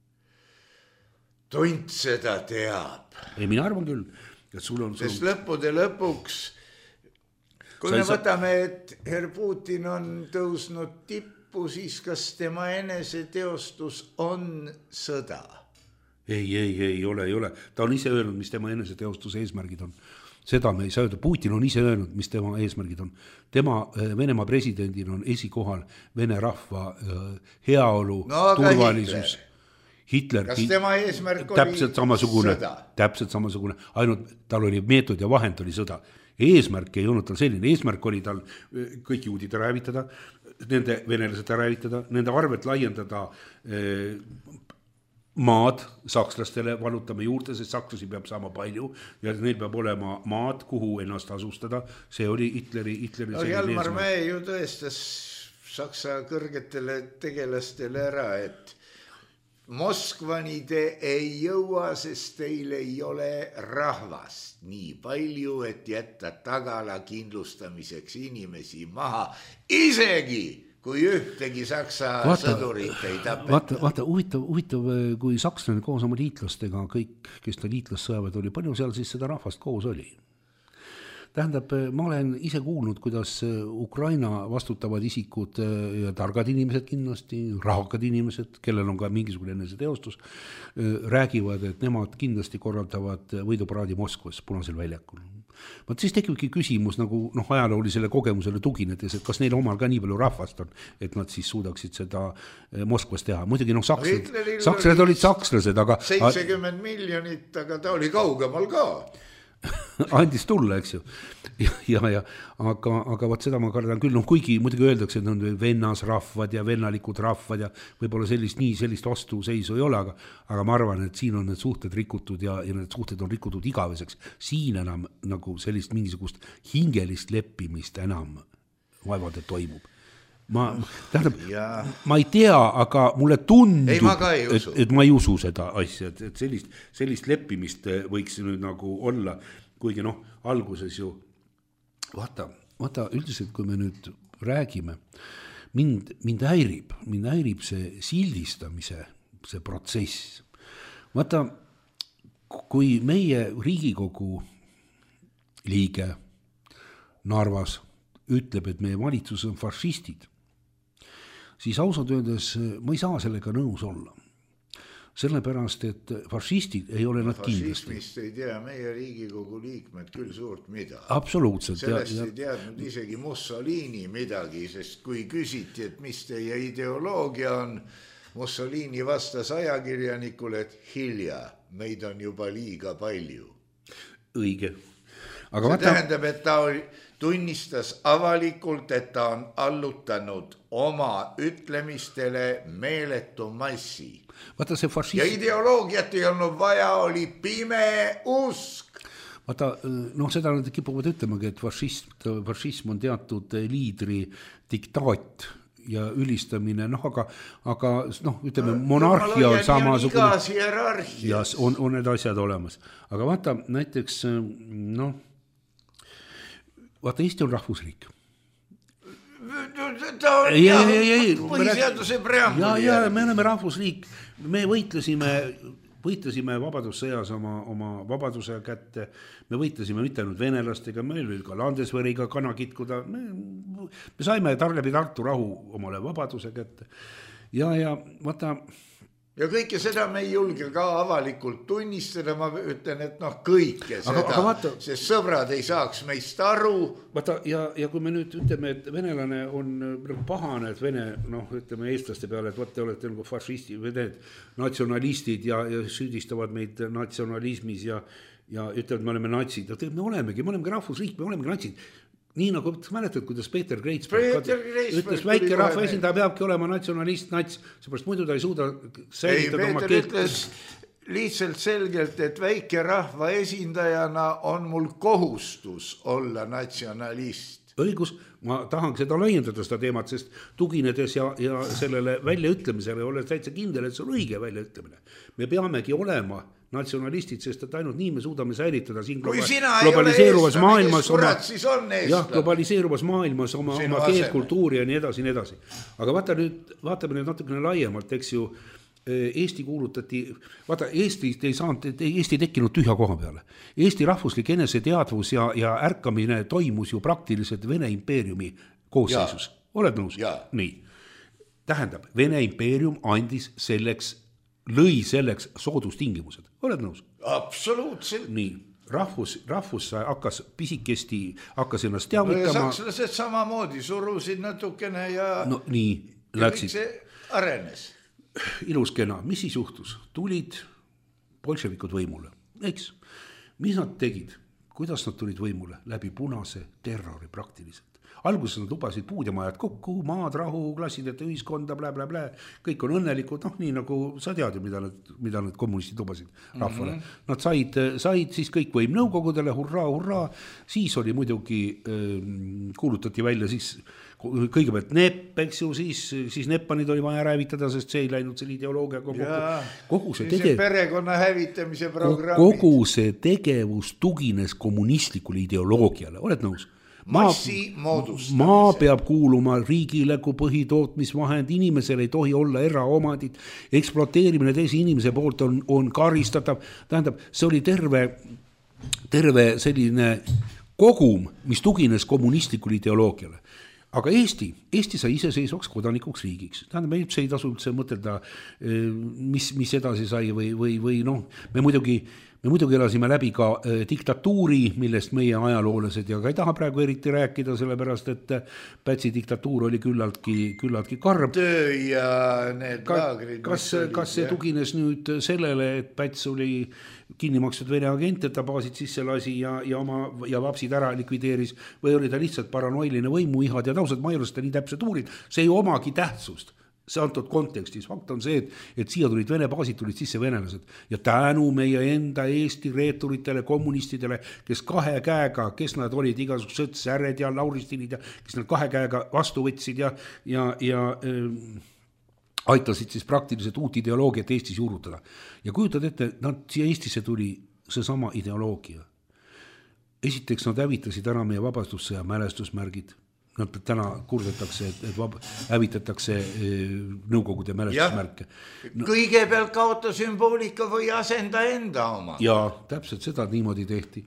[SPEAKER 3] Tont seda teab.
[SPEAKER 4] Ei, mina arvan küll.
[SPEAKER 3] Sest lõppude lõpuks, kui me võtame, et herr Putin on tõusnud tippu, siis kas tema eneseteostus on sõda?
[SPEAKER 4] Ei ole. Ta on ise öelnud, mis tema eneseteostuse eesmärgid on. Seda me ei saa öelda. Putin on ise öelnud, mis tema eesmärgid on. Tema Venemaa presidendil on esikohal Vene rahva heaolu, turvalisus. Hitler,
[SPEAKER 3] kas tema eesmärk oli sõda?
[SPEAKER 4] Täpselt samasugune, ainult tal oli meetod ja vahend oli sõda. Eesmärk ei olnud tal selline, eesmärk oli tal kõik juudid ära hävitada, nende venelased ära hävitada, nende arvelt laiendada maad sakslastele, valutame juurde, sest sakslasi peab saama palju ja neil peab olema maad, kuhu ennast asustada. See oli Hitleri
[SPEAKER 3] Hjalmar Mäe ju tõestas Saksa kõrgetele tegelastele ära, et Moskvani te ei jõua, sest teil ei ole rahvast nii palju, et jätta tagala kindlustamiseks inimesi maha, isegi kui ühtegi Saksa sõdurit ei tapeta.
[SPEAKER 4] Vaata, huvitav, kui sakslane koos oma liitlastega, kõik, kes ta liitlassõjaväed oli, palju seal siis seda rahvast koos oli? Tähendab, ma olen ise kuulnud, kuidas Ukraina vastutavad isikud ja targad inimesed kindlasti, rahakad inimesed, kellel on ka mingisugune eneseteostus, räägivad, et nemad kindlasti korraldavad võiduparaadi Moskvas Punasel väljakul. Vaat siis tekibki küsimus nagu ajaloolisele kogemusele tuginedes, et kas neil omal ka nii palju rahvast on, et nad siis suudaksid seda Moskvas teha. Muidugi sakslased olid sakslased, aga
[SPEAKER 3] 70 miljonit, aga ta oli kaugemal ka.
[SPEAKER 4] Andis tulla, eks ju. Aga vaat seda ma kardan küll, kuigi muidugi öeldakse, et on vennasrahvad ja vennalikud rahvad ja võib-olla sellist vastuseisu ei ole, aga ma arvan, et siin on need suhted rikutud ja need suhted on rikutud igaveseks. Siin enam nagu sellist mingisugust hingelist leppimist enam vaevalt, et toimub. Ma ei tea, aga mulle tundub, et ma ei usu seda asja, et sellist leppimist võiks nüüd nagu olla, kuigi alguses ju vaata üldiselt, kui me nüüd räägime, mind häirib see sildistamise, see protsess. Vaata, kui meie Riigikogu liige Narvas ütleb, et meie valitsus on fašistid, siis ausalt öeldes ma ei saa sellega nõus olla. Sellepärast, et fašistid ei ole nad kindlasti.
[SPEAKER 3] Fašismist ei tea meie Riigikogu liikmed küll suurt midagi.
[SPEAKER 4] Absoluutselt.
[SPEAKER 3] Sellest ei teadnud isegi Mussolini midagi, sest kui küsiti, et mis teie ideoloogia on, Mussolini vastas ajakirjanikule, et hilja, meid on juba liiga palju.
[SPEAKER 4] Õige.
[SPEAKER 3] Aga see tähendab, et ta tunnistas avalikult, et ta on allutanud oma ütlemistele meeletu massi.
[SPEAKER 4] Vaata see fašism...
[SPEAKER 3] Ja ideoloogiat ei olnud vaja, oli pime usk.
[SPEAKER 4] Vaata, seda nad kipuvad ütlemagi, et fašism on teatud liidri diktaat ja ülistamine, aga ütleme, monarhia on samasugune. Ja on need asjad olemas. Aga vaata, näiteks, vaata, Eesti on rahvusriik.
[SPEAKER 3] Põhiseaduse preambuli.
[SPEAKER 4] Ja me oleme rahvusriik. Me võitlesime vabadussõjas oma vabaduse kätte. Me võitlesime mitte ainult venelastega, meil oli ka Landesveriga kana kitkuda. Me saime läbi Tartu rahu omale vabaduse kätte. Ja vaata...
[SPEAKER 3] Ja kõike seda me ei julge ka avalikult tunnistada, ma ütlen, et kõike seda, sest sõbrad ei saaks meist aru.
[SPEAKER 4] Vaata, ja kui me nüüd ütleme, et venelane on pahane, et vene, ütleme eestlaste peale, et te olete nagu fašisti või need natsionalistid ja süüdistavad meid natsionalismis ja ütlevad, me oleme natsid. Me olemegi rahvusriik, me olemegi natsid. Nii nagu mäletad, kuidas Peeter Greitsberg ütles, väike rahva esindaja peabki olema natsionalist, nats, seepärast muidu ta ei suuda säilitada oma keelt.
[SPEAKER 3] Peeter ütles lihtsalt selgelt, et väike rahva esindajana on mul kohustus olla natsionalist.
[SPEAKER 4] Õigus, ma tahan seda laiendada seda teemat, sest tuginedes ja sellele väljaütlemisele olen täitsa kindel, et see on õige väljaütlemine. Me peamegi olema natsionalistid, sest et ainult nii me suudame säilitada siin globaliseeruvas maailmas oma keelt, kultuuri ja nii edasi. Aga vaatame nüüd natukene laiemalt, eks ju, Eesti kuulutati, vaata, Eesti tekkinud tühja koha peale. Eesti rahvuslik eneseteadvus ja ärkamine toimus ju praktiliselt Vene impeeriumi koosseisus. Oled nõus? Nii. Tähendab, Vene impeerium lõi selleks soodustingimused. Oled nõus?
[SPEAKER 3] Absoluutselt.
[SPEAKER 4] Nii. Rahvus hakkas pisikesti, hakkas ennast teavitama.
[SPEAKER 3] Sakslased samamoodi surusid natukene ja
[SPEAKER 4] nii läksid.
[SPEAKER 3] See arenes.
[SPEAKER 4] Ilus kena. Mis siis juhtus? Tulid bolševikud võimule. Eks? Mis nad tegid? Kuidas nad tulid võimule? Läbi punase terrori praktiliselt. alguses nad lubasid puud ja majad kokku, maad, rahu, klassideta ühiskonda, blä, kõik on õnnelikud, nii nagu sa tead ju, mida need kommunistid lubasid rahvale. Nad said siis kõik võim nõukogudele, hurraa, siis oli muidugi, kuulutati välja siis kõigepealt NEP, eks ju, siis Neppanid oli vaja hävitada, sest see ei läinud selle ideoloogia kogu see
[SPEAKER 3] perekonna hävitamise programmi.
[SPEAKER 4] Kogu see tegevus tugines kommunistlikule ideoloogiale, oled nõus? Maa peab kuuluma riigile kui põhitootmisvahend, inimesel ei tohi olla eraomandid, ekspluateerimine teise inimese poolt on karistatav, tähendab, see oli terve selline kogum, mis tugines kommunistlikule ideoloogiale. Aga Eesti sai iseseisvaks kodanikuks riigiks. Tähendab, me üldse ei tasu üldse mõtelda, mis edasi sai või noh, me muidugi elasime läbi ka diktatuuri, millest meie ajaloolased ja ka ei taha praegu eriti rääkida, sellepärast, et Pätsi diktatuur oli küllaltki karm.
[SPEAKER 3] Töö ja need laagrid.
[SPEAKER 4] Kas see tugines nüüd sellele, et Päts oli kinni makstud Vene agent, et ta baasid sisse lasi ja vapsid ära likvideeris või oli ta lihtsalt paranoiline võimuihad ja tausad, ma ei ole seda nii täpselt uurid, see ei omagi tähtsust. See antud kontekstis. Fakt on see, et siia tulid Vene baasid, tulid sisse venelased ja tänu meie enda Eesti reeturitele, kommunistidele, kes kahe käega, kes nad olid igasugused Särred ja Lauristinid ja kes nad kahe käega vastu võtsid ja aitasid siis praktiliselt uut ideoloogiat Eestis juurutada. Ja kujutad ette, nad siia Eestisse tuli seesama ideoloogia. Esiteks nad hävitasid ära meie vabastussõja mälestusmärgid. Nad täna kurdetakse, et hävitatakse nõukogude mälestusmärke.
[SPEAKER 3] Kõigepealt kaota sümboolika või asenda enda oma.
[SPEAKER 4] Ja täpselt seda niimoodi tehti.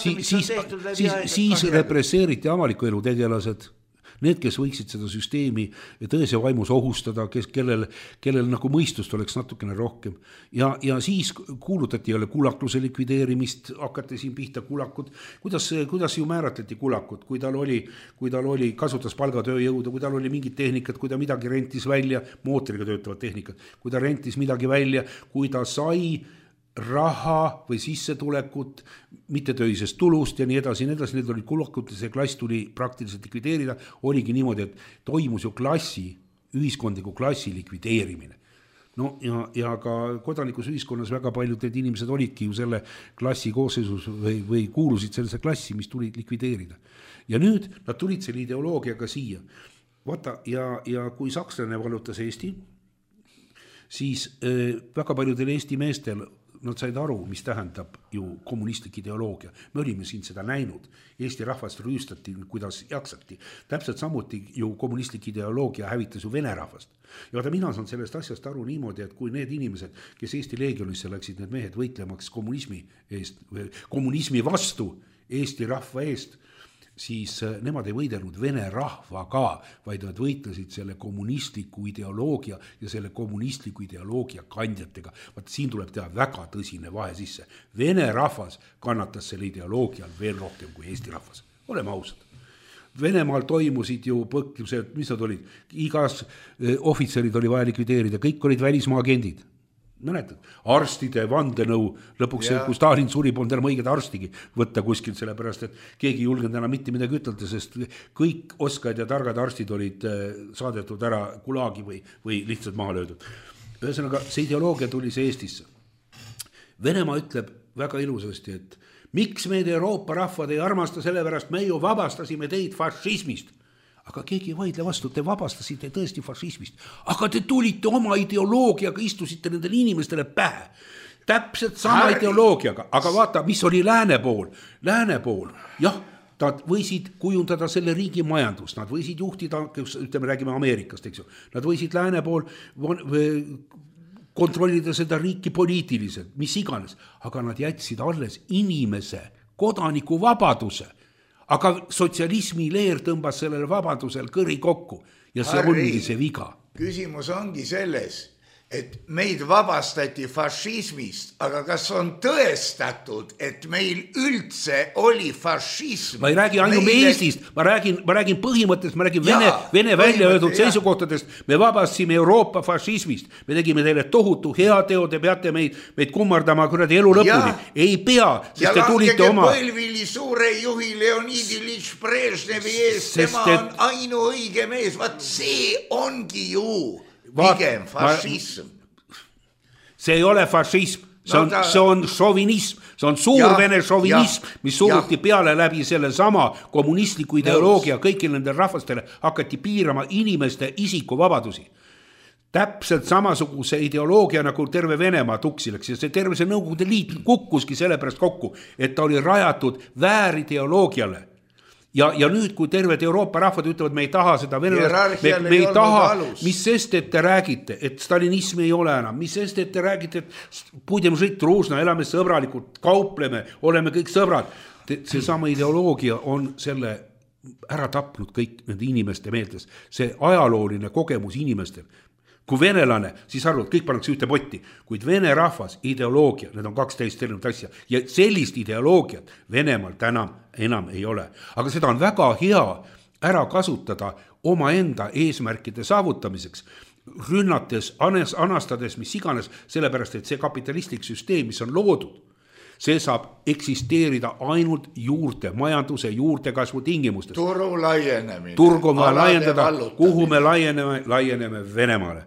[SPEAKER 4] Siis represseeriti avaliku elu tegelased. Need, kes võiksid seda süsteemi tõese vaimus ohustada, kellel nagu mõistust oleks natukene rohkem. Ja siis kuulutati jälle kulakluse likvideerimist, hakati siin pihta kulakud. Kuidas ju määratleti kulakut, kui tal oli kasutas palgatööjõudu, kui tal oli mingid tehnikat, kui ta midagi rentis välja, mootoriga töötavad tehnikat, kui ta rentis midagi välja, kui ta sai raha või sissetulekut, mitte töisest tulust ja nii edasi, need olid kulakud ja see klass tuli praktiliselt likvideerida, oligi niimoodi, et toimus ju ühiskondliku klassi likvideerimine. No ja ka kodanikus ühiskonnas väga paljud need inimesed olidki ju selle klassi koosseisus või kuulusid sellise klassi, mis tuli likvideerida. Ja nüüd nad tulid selle ideoloogiaga siia. Vaata, ja kui sakslane vallutas Eesti, siis väga paljudel Eesti meestel nad said aru, mis tähendab ju kommunistlik ideoloogia. Me olime siin seda näinud. Eesti rahvast rüüstati, kuidas jaksati. Täpselt samuti ju kommunistlik ideoloogia hävitas ju Vene rahvast. Ja vaata, mina saan sellest asjast aru niimoodi, et kui need inimesed, kes Eesti leegionisse läksid, need mehed võitlemaks kommunismi vastu, Eesti rahva eest, siis nemad ei võidelnud Vene rahvaga, vaid nad võitlesid selle kommunistliku ideoloogia ja selle kommunistliku ideoloogia kandjatega. Vaat siin tuleb teha väga tõsine vahe sisse. Vene rahvas kannatas selle ideoloogial veel rohkem kui Eesti rahvas. Oleme ausad. Venemaal toimusid ju põklused, mis nad olid? Igas ohvitserid oli vaja likvideerida, kõik olid välismaa agendid. Mäletad, arstide vandenõu, lõpuks kui Stalin suri, polnud enam õiged arstigi võtta kuskilt, sellepärast, et keegi ei julgenud enam mitte midagi ütelda, sest kõik oskajad ja targad arstid olid saadetud ära Gulagi või lihtsalt maha löödud. Ühesõnaga, see ideoloogia tuli see Eestisse. Venemaa ütleb väga ilusasti, et miks meid Euroopa rahvad ei armasta, sellepärast me ju vabastasime teid fašismist. Aga keegi ei vaidle vastu, te vabastasite tõesti fašismist. Aga te tulite oma ideoloogiaga, istusite nendele inimestele pähe. Täpselt sama ideoloogiaga. Aga vaata, mis oli lääne pool. Lääne pool, jah, nad võisid kujundada selle riigi majandust. Nad võisid juhtida, ütleme, räägime Ameerikast, eks ju. Nad võisid lääne pool kontrollida seda riiki poliitiliselt, mis iganes. Aga nad jätsid alles inimese, kodaniku vabaduse. Aga sotsialismi leer tõmbas sellele vabadusel kõri kokku ja see oli see viga.
[SPEAKER 3] Küsimus ongi selles, et meid vabastati fašismist, aga kas on tõestatud, et meil üldse oli fašism?
[SPEAKER 4] Ma ei räägi ainult Eestist, ma räägin põhimõttest, ma räägin Vene välja öeldud seisukohtadest. Me vabastasime Euroopa fašismist, me tegime teile tohutu heateo, te peate meid kummardama kuradi elu lõpuni. Ei pea, sest te tulite oma...
[SPEAKER 3] Ja põlvili suure juhi Leonid Ilyich Brežnevi ees, tema on ainuõige mees, vaat see ongi ju... Pigem fašism.
[SPEAKER 4] See ei ole fašism, see on šovinism, see on suurvene šovinism, mis suruti peale läbi selle sama kommunistliku ideoloogia kõigil nendel rahvastele hakati piirama inimeste isikuvabadusi. Täpselt samasuguse ideoloogia nagu terve Venemaa tuksi läks ja see terve see Nõukogude Liit kukkuski sellepärast kokku, et ta oli rajatud väärideoloogiale. Ja nüüd, kui terved Euroopa rahvad ütlevad, me ei taha seda venelast, me ei taha, mis sest, et te räägite, et stalinism ei ole enam, mis sest, et te räägite, et budem žit truusna, elame sõbralikult, kaupleme, oleme kõik sõbrad. See sama ideoloogia on selle ära tapnud kõik nende inimeste meeltes, see ajalooline kogemus inimestel. Kui venelane, siis arvavad, kõik pannakse ühte potti, kuid vene rahvas, ideoloogia, need on 12 erinevat asja ja sellist ideoloogiat Venemaalt enam ei ole. Aga seda on väga hea ära kasutada omaenda eesmärkide saavutamiseks, rünnates, anastades, mis iganes, sellepärast, et see kapitalistlik süsteem, mis on loodud, see saab eksisteerida ainult majanduse juurdekasvu tingimustes.
[SPEAKER 3] Turu laienemine.
[SPEAKER 4] Turgu me laiendada, kuhu me laieneme Venemaale.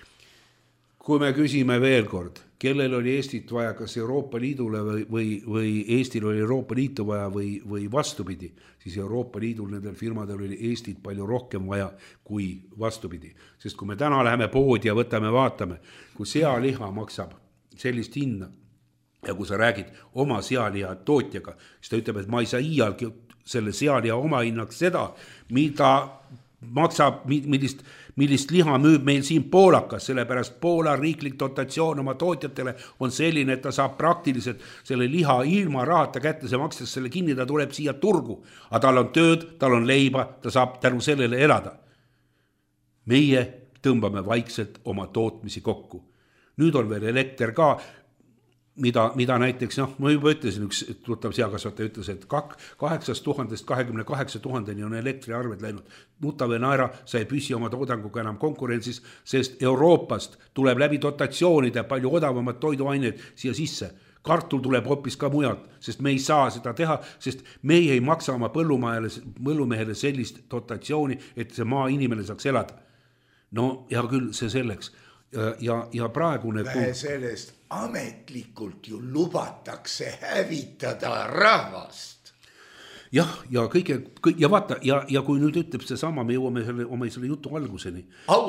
[SPEAKER 4] Kui me küsime veel kord, kellel oli Eestit vaja, kas Euroopa Liidule või Eestil oli Euroopa Liitu vaja või vastupidi, siis Euroopa Liidul nendel firmadel oli Eestit palju rohkem vaja kui vastupidi. Sest kui me täna läheme poodi ja vaatame, kui sealiha maksab sellist hinda, ja kui sa räägid oma sealiha tootjaga, siis ta ütleb, et ma ei saa iialgi selle sealiha oma hinnaks seda, mida maksab, millist liha müüb meil siin Poolakas, sellepärast Poola riiklik dotatsioon oma tootjatele on selline, et ta saab praktiliselt selle liha ilma rahata kätte, see makstes selle kinni, ta tuleb siia turgu, aga tal on tööd, tal on leiba, ta saab tänu sellele elada. Meie tõmbame vaikselt oma tootmisi kokku. Nüüd on veel elekter ka, mida näiteks, ma juba ütlesin, üks tuttav seakasvataja ütles, et 8000-st 28 000 on elektriarved läinud. Nuta või naera, sa ei püsi oma toodanguga enam konkurentsis, sest Euroopast tuleb läbi dotatsioonide palju odavamad toiduaineid siia sisse. Kartul tuleb hoopis ka mujalt, sest me ei saa seda teha, sest meie ei maksa oma põllumehele sellist dotatsiooni, et see maa inimene saaks elada. No ja küll see selleks. Ja praegune...
[SPEAKER 3] Sellest ametlikult ju lubatakse hävitada rahvast.
[SPEAKER 4] Ja vaata, ja kui nüüd ütleb see sama, me jõuame selle jutu alguseni.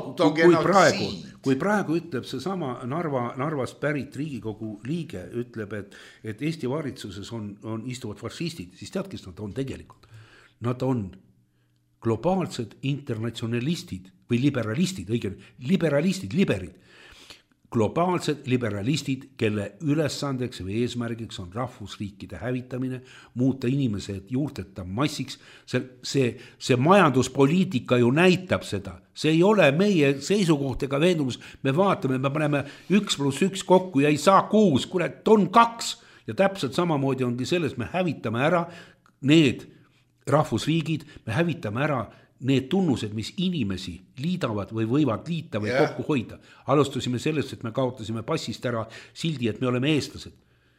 [SPEAKER 4] Kui praegu ütleb see sama Narvast pärit Riigikogu liige, ütleb, et Eesti valitsuses on istuvad fašistid, siis tead, kes nad on tegelikult? Nad on globaalsed internatsionalistid või liberalistid, liberid. Globaalsed liberalistid, kelle ülesandeks või eesmärgiks on rahvusriikide hävitamine, muuta inimesed juurteta massiks. See majanduspoliitika ju näitab seda. See ei ole meie seisukoht ega veendumus. Me vaatame, me paneme 1+1 kokku ja ei saa 6, kurat, on 2. Ja täpselt samamoodi ongi selles, me hävitame ära need rahvusriigid, me hävitame ära need tunnused, mis inimesi liidavad või võivad liita või kokku hoida. Alustasime sellest, et me kaotasime passist ära sildi, et me oleme eestlased.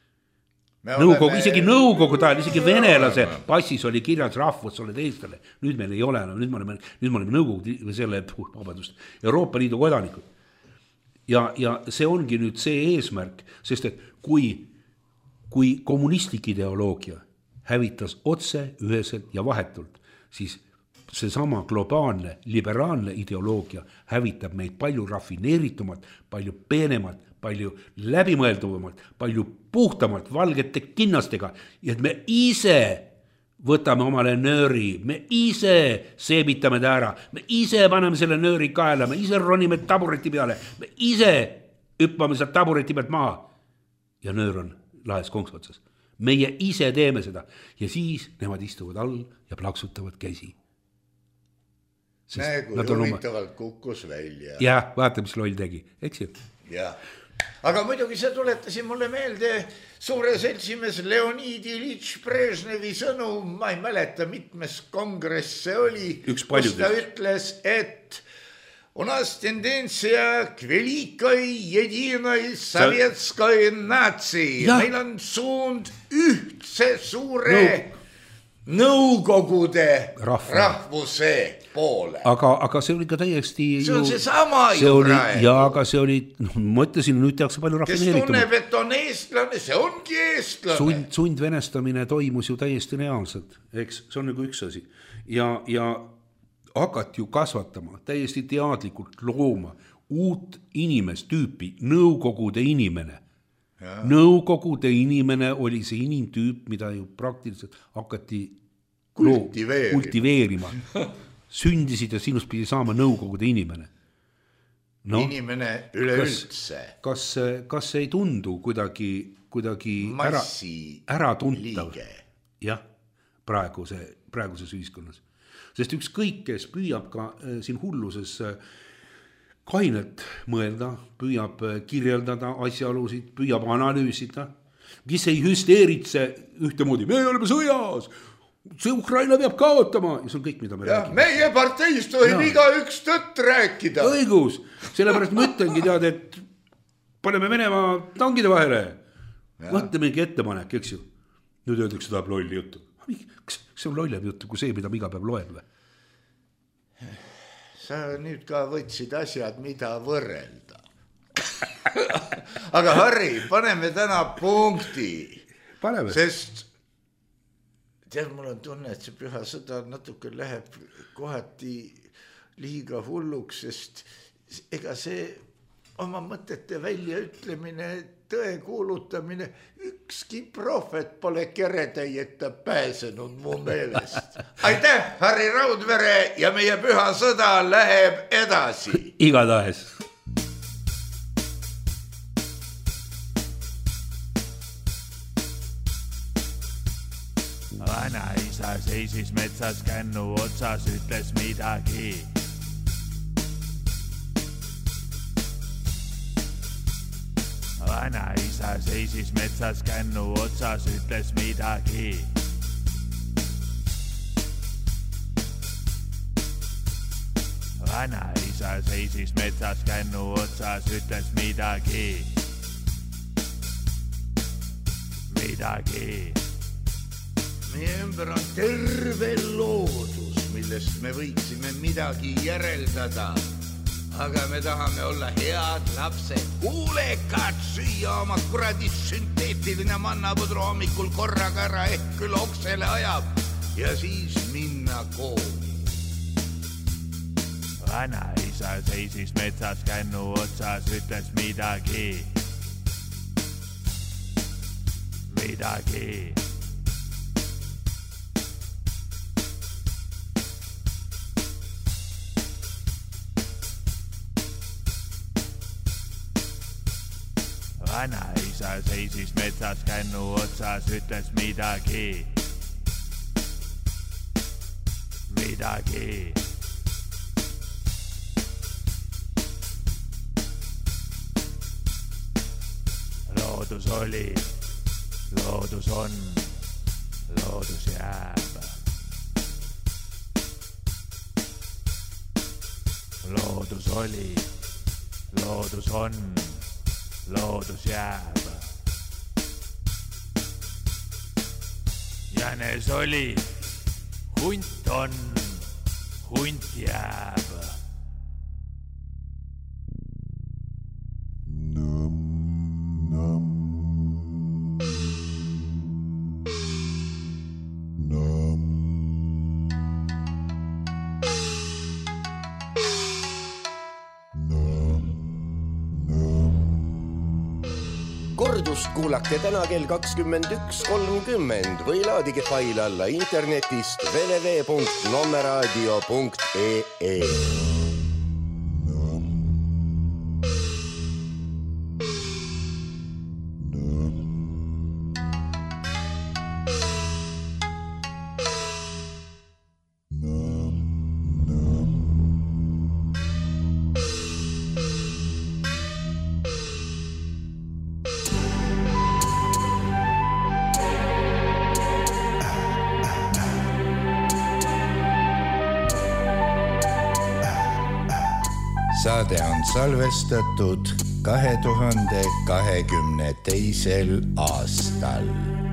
[SPEAKER 4] Isegi nõukogude ajal, isegi venelase passis oli kirjas rahvus, oled eestlane. Nüüd meil ei ole, nüüd me oleme nõukogude või selle, Euroopa Liidu kodanikud. Ja see ongi nüüd see eesmärk, sest et kui kommunistlik ideoloogia hävitas otse, üheselt ja vahetult, siis see sama globaalne, liberaalne ideoloogia hävitab meid palju rafineeritumalt, palju peenemalt, palju läbimõelduvamalt, palju puhtamalt, valgete kinnastega, et me ise võtame omale nööri, me ise seebitame ta ära, me ise paneme selle nööri kaela, me ise ronime tabureti peale, me ise hüppame sealt tabureti pealt maha ja nöör on laes konksotsas. Meie ise teeme seda ja siis nemad istuvad all ja plaksutavad käsi.
[SPEAKER 3] Näe, kui huvitavalt kukkus välja.
[SPEAKER 4] Ja, vaata, mis loll tegi, eks ju?
[SPEAKER 3] jah. Aga muidugi see tuletasin mulle meelde suure seltsimees Leonid Ilitš Brežnevi sõnu, ma ei mäleta, mitmes kongress see oli, kus ta ütles, et у нас тенденция к великой единой советской нации. Meil on suund ühtse suure nõukogude rahvuse poole.
[SPEAKER 4] Aga see oli ka täiesti...
[SPEAKER 3] See on see sama ju praegu.
[SPEAKER 4] Jaa, aga see oli, ma ütlesin, nüüd tehakse palju rafineeritum.
[SPEAKER 3] Kes tunneb, et on eestlane, see ongi eestlane.
[SPEAKER 4] Sundvenestamine toimus ju täiesti reaalselt, eks, see on nagu üks asi. Ja hakati ju kasvatama, täiesti teadlikult looma uut inimest tüüpi, nõukogude inimene. Ja. Nõukogude inimene oli see inimtüüp, mida ju praktiliselt hakati kultiveerima. Sündisid ja sinust pidi saama nõukogude inimene. No,
[SPEAKER 3] inimene üleüldse.
[SPEAKER 4] Kas ei tundu kuidagi ära tuntav? Jah, praeguses ühiskonnas. Sest ükskõik, kes püüab ka siin hulluses kainelt mõelda, püüab kirjeldada asjaolusid, püüab analüüsida, kes ei hüsteeritse ühtemoodi, me oleme sõjas, see Ukraina peab kaotama ja see on kõik, mida me räägime.
[SPEAKER 3] Meie parteist tohib igaüks tõtt rääkida.
[SPEAKER 4] Õigus, sellepärast ma ütlengi tead, et paneme Venemaa tangide vahele. Mõtle mingi ettepanek, eks ju. Nüüd öeldakse tahab lolli juttu. Kas see on lollem juttu kui see, mida ma iga päev loen või?
[SPEAKER 3] Sa nüüd ka võtsid asjad, mida võrrelda. Aga Harri, paneme täna punkti.
[SPEAKER 4] Paneme.
[SPEAKER 3] Sest tead, mul on tunne, et see püha sõda natuke läheb kohati liiga hulluks, sest ega see oma mõtete väljaütlemine, tõe kuulutamine, ükski prohvet pole keretäieta pääsenud mu meelest. Aitäh, Harri Raudvere, ja meie püha sõda läheb edasi.
[SPEAKER 4] Igatahes.
[SPEAKER 5] Vanaisa seisis metsas kännu otsas, ütles midagi. Vanaisa seisis metsas kännu otsas, ütles midagi. Vanaisa seisis metsas kännu otsas, ütles midagi. Midagi.
[SPEAKER 3] Meie ümber on terve loodus, millest me võiksime midagi järeldada. Aga me tahame olla head lapsed, kuulekad, süüa oma kuradis sünteetiline mannapudru hommikul korraga ära ehk küll oksele ajab ja siis minna kooli.
[SPEAKER 5] Vanaisa seisis metsas kännu otsas, ütles midagi. Midagi. Vanaisa seisis metsas kännu otsas, ütles midagi. Midagi. Loodus oli, loodus on, loodus jääb. Loodus oli, loodus on, loodus jääb. Jänes oli, hunt on, hunt jääb.
[SPEAKER 2] Kuulake täna kell 21.30 või laadige fail alla internetist www.nommeradio.ee.
[SPEAKER 6] saade on salvestatud 2022. aastal.